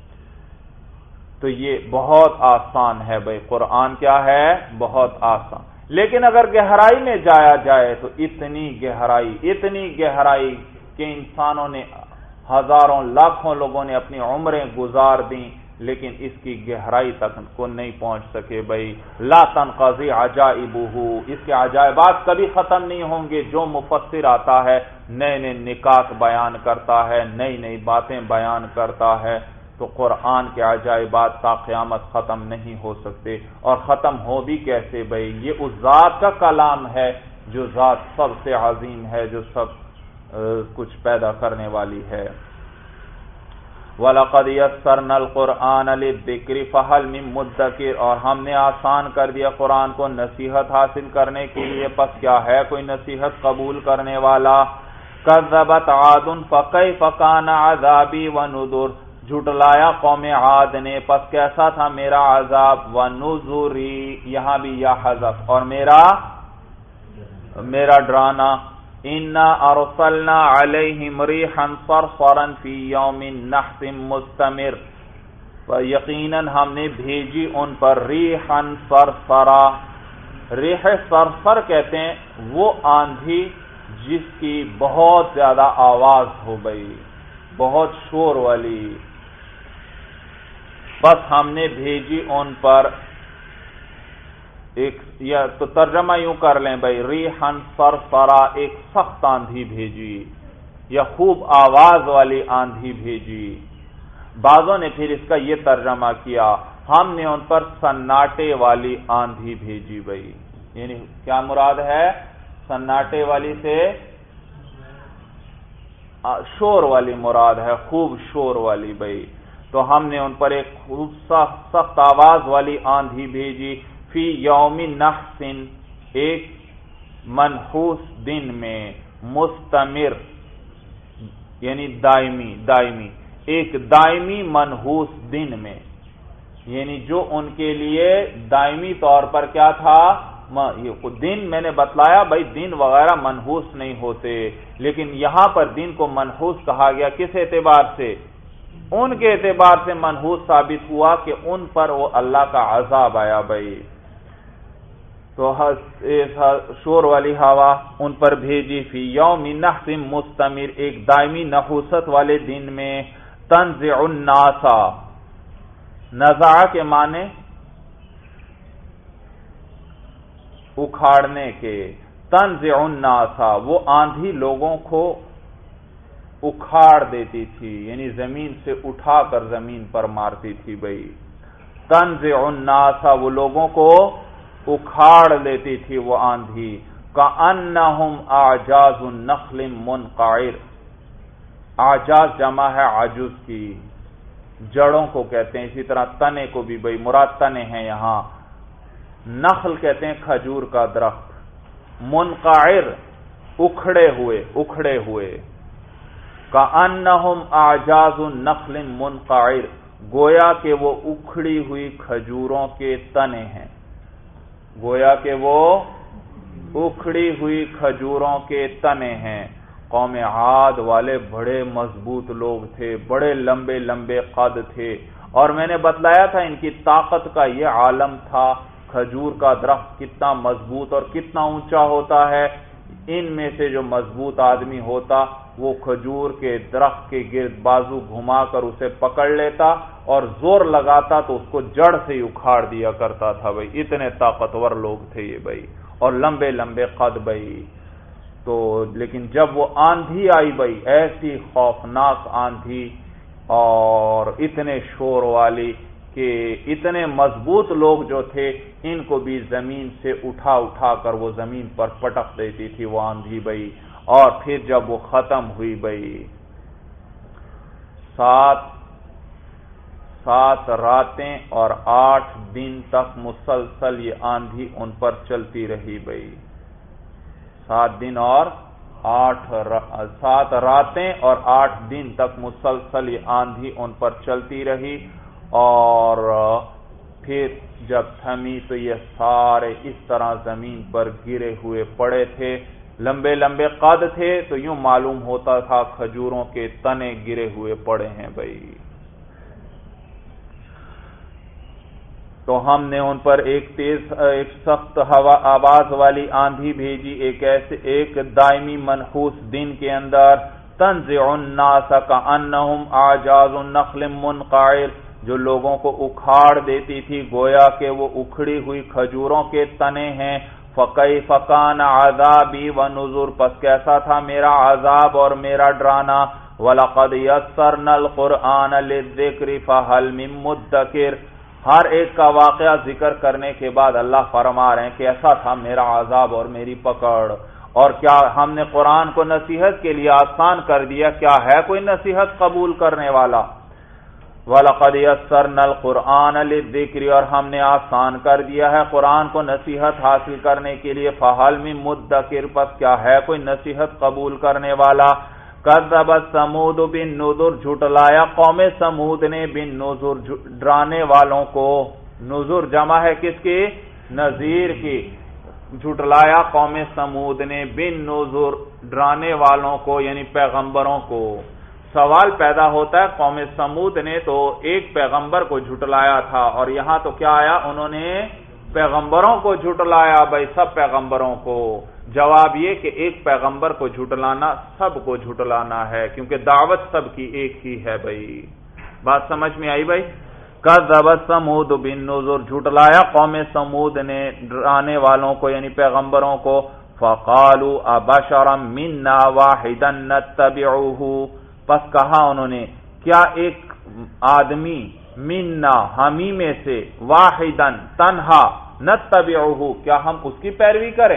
تو یہ بہت آسان ہے بھائی، قرآن کیا ہے، بہت آسان۔ لیکن اگر گہرائی میں جایا جائے تو اتنی گہرائی اتنی گہرائی کہ انسانوں نے، ہزاروں لاکھوں لوگوں نے اپنی عمریں گزار دیں، لیکن اس کی گہرائی تک کو نہیں پہنچ سکے بھائی۔ لا تنقضی عجائبہ، اس کے عجائبات کبھی ختم نہیں ہوں گے۔ جو مفسر آتا ہے نئے نئے نکات بیان کرتا ہے، نئی نئی باتیں بیان کرتا ہے، تو قرآن کے عجائبات تا قیامت ختم نہیں ہو سکتے۔ اور ختم ہو بھی کیسے بھائی، یہ اس ذات کا کلام ہے جو ذات سب سے عظیم ہے، جو سب کچھ پیدا کرنے والی ہے۔ وَلَقَدْ يَسَّرْنَا الْقُرْآنَ لِلذِّكْرِ فَهَلْ مِن مُدَّكِرٍ، اور ہم نے آسان کر دیا قرآن کو نصیحت حاصل کرنے کے لیے، پس کیا ہے کوئی نصیحت قبول کرنے والا۔ كَذَّبَتْ عَادٌ فَكَيْفَ كَانَ عَذَابِي وَنُذُرْ، جھٹلایا قوم عاد نے، پس کیسا تھا میرا عذاب، وَنُذُرِ یہاں بھی یا حذف، اور میرا میرا ڈرانا۔ اِنَّا أَرْسَلْنَا عَلَيْهِمْ رِيحًا صَرْصَرًا فِي يَوْمٍ نَحْسٍ مُسْتَمِرٍ، یقیناً ہم نے بھیجی ان پر ریحًا صرصرا۔ ریح صرصر کہتے ہیں وہ آندھی جس کی بہت زیادہ آواز ہو گئی، بہت شور والی۔ بس ہم نے بھیجی ان پر ایک، یا تو ترجمہ یوں کر لیں بھائی، ریحًا صرصرا، ایک سخت آندھی بھیجی یا خوب آواز والی آندھی بھیجی۔ بعضوں نے پھر اس کا یہ ترجمہ کیا، ہم نے ان پر سناٹے والی آندھی بھیجی بھائی۔ یعنی کیا مراد ہے، سناٹے والی سے شور والی مراد ہے، خوب شور والی بھائی۔ تو ہم نے ان پر ایک خوب سخت سخت آواز والی آندھی بھیجی، فی یوم نحس، ایک منحوس دن میں، مستمر یعنی دائمی دائمی ایک دائمی منحوس دن میں، یعنی جو ان کے لیے دائمی طور پر کیا تھا، دن میں نے بتلایا بھائی دن وغیرہ منحوس نہیں ہوتے، لیکن یہاں پر دن کو منحوس کہا گیا کس اعتبار سے، ان کے اعتبار سے منحوس ثابت ہوا کہ ان پر وہ اللہ کا عذاب آیا بھائی۔ تو شور والی ہوا ان پر بھیجی، فی یوم نحس مستمر، ایک دائمی نحوست والے دن میں، تنزع الناس، نزع کے معنی اکھاڑنے کے، تنزع الناس وہ آندھی لوگوں کو اکھاڑ دیتی تھی، یعنی زمین سے اٹھا کر زمین پر مارتی تھی بھائی۔ تنزع الناس وہ لوگوں کو اکھاڑ لیتی تھی وہ آندھی، کأنہم اعجاز النخل منقعر، اعجاز جمع ہے عجوز کی، جڑوں کو کہتے ہیں، اسی طرح تنے کو بھی بھائی مراد تنے ہیں یہاں، نخل کہتے ہیں کھجور کا درخت، منقعر اکھڑے ہوئے اکھڑے ہوئے، کأنہم اعجاز النخل منقعر، گویا کہ وہ اکھڑی ہوئی کھجوروں کے تنے ہیں، گویا کہ وہ اکھڑی ہوئی کھجوروں کے تنے ہیں، قوم عاد والے بڑے مضبوط لوگ تھے، بڑے لمبے لمبے قد تھے، اور میں نے بتلایا تھا ان کی طاقت کا یہ عالم تھا، کھجور کا درخت کتنا مضبوط اور کتنا اونچا ہوتا ہے۔ ان میں سے جو مضبوط آدمی ہوتا وہ کھجور کے درخت کے گرد بازو گھما کر اسے پکڑ لیتا اور زور لگاتا تو اس کو جڑ سے ہی اکھاڑ دیا کرتا تھا بھائی، اتنے طاقتور لوگ تھے یہ بھائی، اور لمبے لمبے قد بھائی۔ تو لیکن جب وہ آندھی آئی بھائی، ایسی خوفناک آندھی اور اتنے شور والی کہ اتنے مضبوط لوگ جو تھے ان کو بھی زمین سے اٹھا اٹھا کر وہ زمین پر پٹک دیتی تھی وہ آندھی بھائی۔ اور پھر جب وہ ختم ہوئی بھائی، سات سات راتیں اور آٹھ دن تک مسلسل یہ آندھی ان پر چلتی رہی بھائی، سات دن اور آٹھ سات راتیں اور آٹھ دن تک مسلسل یہ آندھی ان پر چلتی رہی، اور پھر جب تھمی تو یہ سارے اس طرح زمین پر گرے ہوئے پڑے تھے، لمبے لمبے قد تھے تو یوں معلوم ہوتا تھا کھجوروں کے تنے گرے ہوئے پڑے ہیں بھائی۔ تو ہم نے ان پر ایک تیز ایک سخت ہوا آواز والی آندھی بھیجی، ایک ایسے ایک دائمی منحوس دن کے اندر، تنزع الناس کأنہم اعجاز نخل منقعر، جو لوگوں کو اکھاڑ دیتی تھی گویا کہ وہ اکھڑی ہوئی کھجوروں کے تنے ہیں۔ فَكَيْفَ كَانَ عَذَابِي وَنُذُرِ، پس کیسا تھا میرا عذاب اور میرا ڈرانا۔ وَلَقَدْ يَسَّرْنَا الْقُرْآنَ لِلذِّكْرِ فَهَلْ مِن مُدَّكِرٍ، ہر ایک کا واقعہ ذکر کرنے کے بعد اللہ فرما رہے ہیں کیسا تھا میرا عذاب اور میری پکڑ، اور کیا ہم نے قرآن کو نصیحت کے لیے آسان کر دیا، کیا ہے کوئی نصیحت قبول کرنے والا۔ وَلَقَدْ يَسَّرْنَا الْقُرْآنَ لِلذِّكْرِ، اور ہم نے آسان کر دیا ہے قرآن کو نصیحت حاصل کرنے کے لیے۔ فَهَلْ مِن مُدَّكِرٍ، پس کیا ہے کوئی نصیحت قبول کرنے والا۔ کذبت ثمود بالنذر، جھٹلایا قوم سمود نے بالنذر ڈرانے والوں کو، نذر جمع ہے کس کی؟ نذیر کی، جھٹلایا قوم سمود نے بالنذر ڈرانے والوں کو یعنی پیغمبروں کو۔ سوال پیدا ہوتا ہے قوم سمود نے تو ایک پیغمبر کو جھٹلایا تھا، اور یہاں تو کیا آیا، انہوں نے پیغمبروں کو جھٹلایا بھائی، سب پیغمبروں کو۔ جواب یہ کہ ایک پیغمبر کو جھٹلانا سب کو جھٹلانا ہے، کیونکہ دعوت سب کی ایک ہی ہے بھائی۔ بات سمجھ میں آئی بھائی؟ کذبت ثمود بالنذر، جھٹلایا قوم سمود نے ڈرانے والوں کو یعنی پیغمبروں کو۔ فقالوا ابشرا منا واحدا نتبعه، پس کہا انہوں نے کیا ایک آدمی منا ہمی میں سے، واحدن تنہا، نتبعه کیا ہم اس کی پیروی کریں،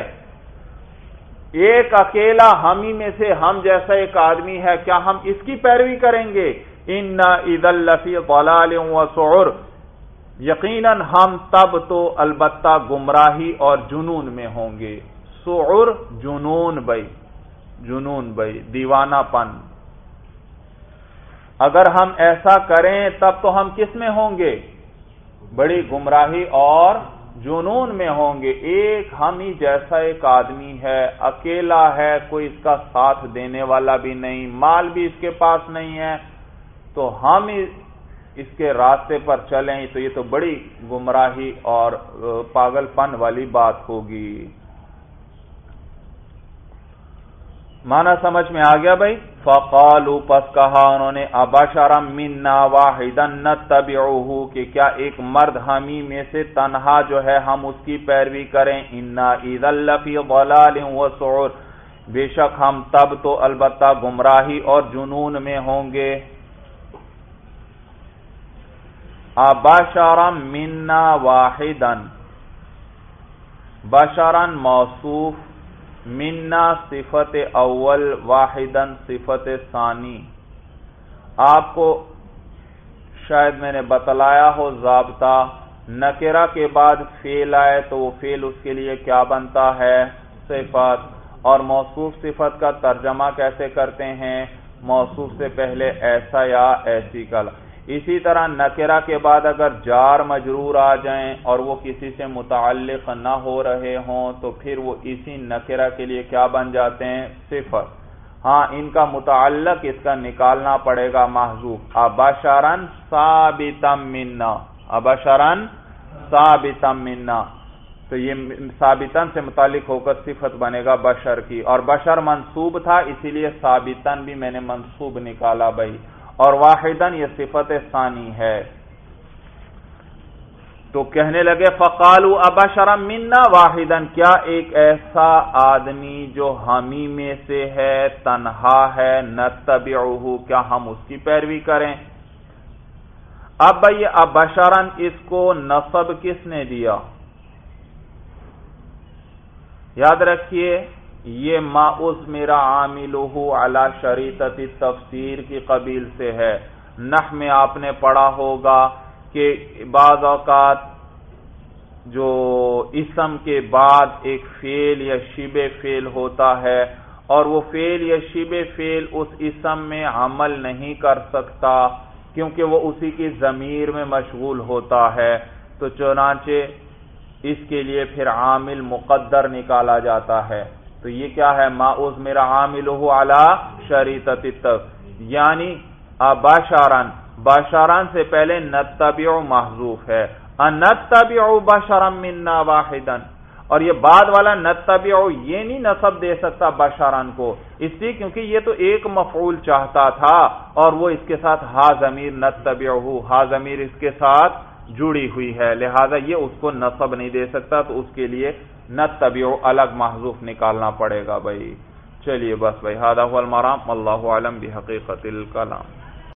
ایک اکیلا ہمی میں سے ہم جیسا ایک آدمی ہے کیا ہم اس کی پیروی کریں گے؟ انا اذا لفی ضلال وسعر، یقیناً ہم تب تو البتہ گمراہی اور جنون میں ہوں گے۔ سعر جنون بھائی، جنون بھائی دیوانہ پن۔ اگر ہم ایسا کریں تب تو ہم کس میں ہوں گے؟ بڑی گمراہی اور جنون میں ہوں گے۔ ایک ہم ہی جیسا ایک آدمی ہے، اکیلا ہے، کوئی اس کا ساتھ دینے والا بھی نہیں، مال بھی اس کے پاس نہیں ہے، تو ہم اس کے راستے پر چلیں تو یہ تو بڑی گمراہی اور پاگل پن والی بات ہوگی۔ معنی سمجھ میں آ گیا بھائی؟ فقالوا، پس کہا انہوں نے ابشرا منا واحدا نتبعه، کہ کیا ایک مرد ہمی میں سے تنہا جو ہے ہم اس کی پیروی کریں۔ انا اذا لفی ضلال وسعر، بے شک ہم تب تو البتہ گمراہی اور جنون میں ہوں گے۔ ابشرا منا واحدا، بشرا موصوف، منا صفت اول، واحدن صفت ثانی۔ آپ کو شاید میں نے بتلایا ہو ضابطہ، نکرہ کے بعد فعل آئے تو وہ فعل اس کے لیے کیا بنتا ہے؟ صفت۔ اور موصوف صفت کا ترجمہ کیسے کرتے ہیں؟ موصوف سے پہلے ایسا یا ایسی کا۔ اسی طرح نکرہ کے بعد اگر جار مجرور آ جائیں اور وہ کسی سے متعلق نہ ہو رہے ہوں تو پھر وہ اسی نکرہ کے لیے کیا بن جاتے ہیں؟ صفت۔ ہاں ان کا متعلق اس کا نکالنا پڑے گا محذوف، ابشرن ثابتا منا، ابشرن ثابتا منا، تو یہ ثابتن سے متعلق ہو کر صفت بنے گا بشر کی، اور بشر منصوب تھا اسی لیے ثابتن بھی میں نے منصوب نکالا بھائی، اور واحدن یہ صفت ثانی ہے۔ تو کہنے لگے فقالوا ابشرا منا واحدن، کیا ایک ایسا آدمی جو ہمیں میں سے ہے، تنہا ہے، نتبعہ، کیا ہم اس کی پیروی کریں؟ اب بھائی ابشرن اس کو نصب کس نے دیا؟ یاد رکھیے یہ ما اضمر عاملہ علی شریطۃ التفسیر کی قبیل سے ہے۔ نحو میں آپ نے پڑھا ہوگا کہ بعض اوقات جو اسم کے بعد ایک فعل یا شبہ فعل ہوتا ہے اور وہ فعل یا شبہ فعل اس اسم میں عمل نہیں کر سکتا کیونکہ وہ اسی کی ضمیر میں مشغول ہوتا ہے، تو چنانچہ اس کے لیے پھر عامل مقدر نکالا جاتا ہے۔ تو یہ کیا ہے؟ ما اضمر عاملہ علی شریطۃ التفسیر، یعنی ابشرن، بشرن سے پہلے نتبع محذوف ہے، انتبع بشرا منا واحدا، اور یہ بعد والا نتبع یہ نہیں نصب دے سکتا بشرن کو، اس لیے کیونکہ یہ تو ایک مفعول چاہتا تھا اور وہ اس کے ساتھ ہا ضمیر نتبعہ، ہا ضمیر اس کے ساتھ جڑی ہوئی ہے، لہذا یہ اس کو نصب نہیں دے سکتا، تو اس کے لیے نتبع الگ محذوف نکالنا پڑے گا بھائی۔ چلیے بس بھائی، ھذا ھو المرام، واللہ اعلم بحقیقت الکلام۔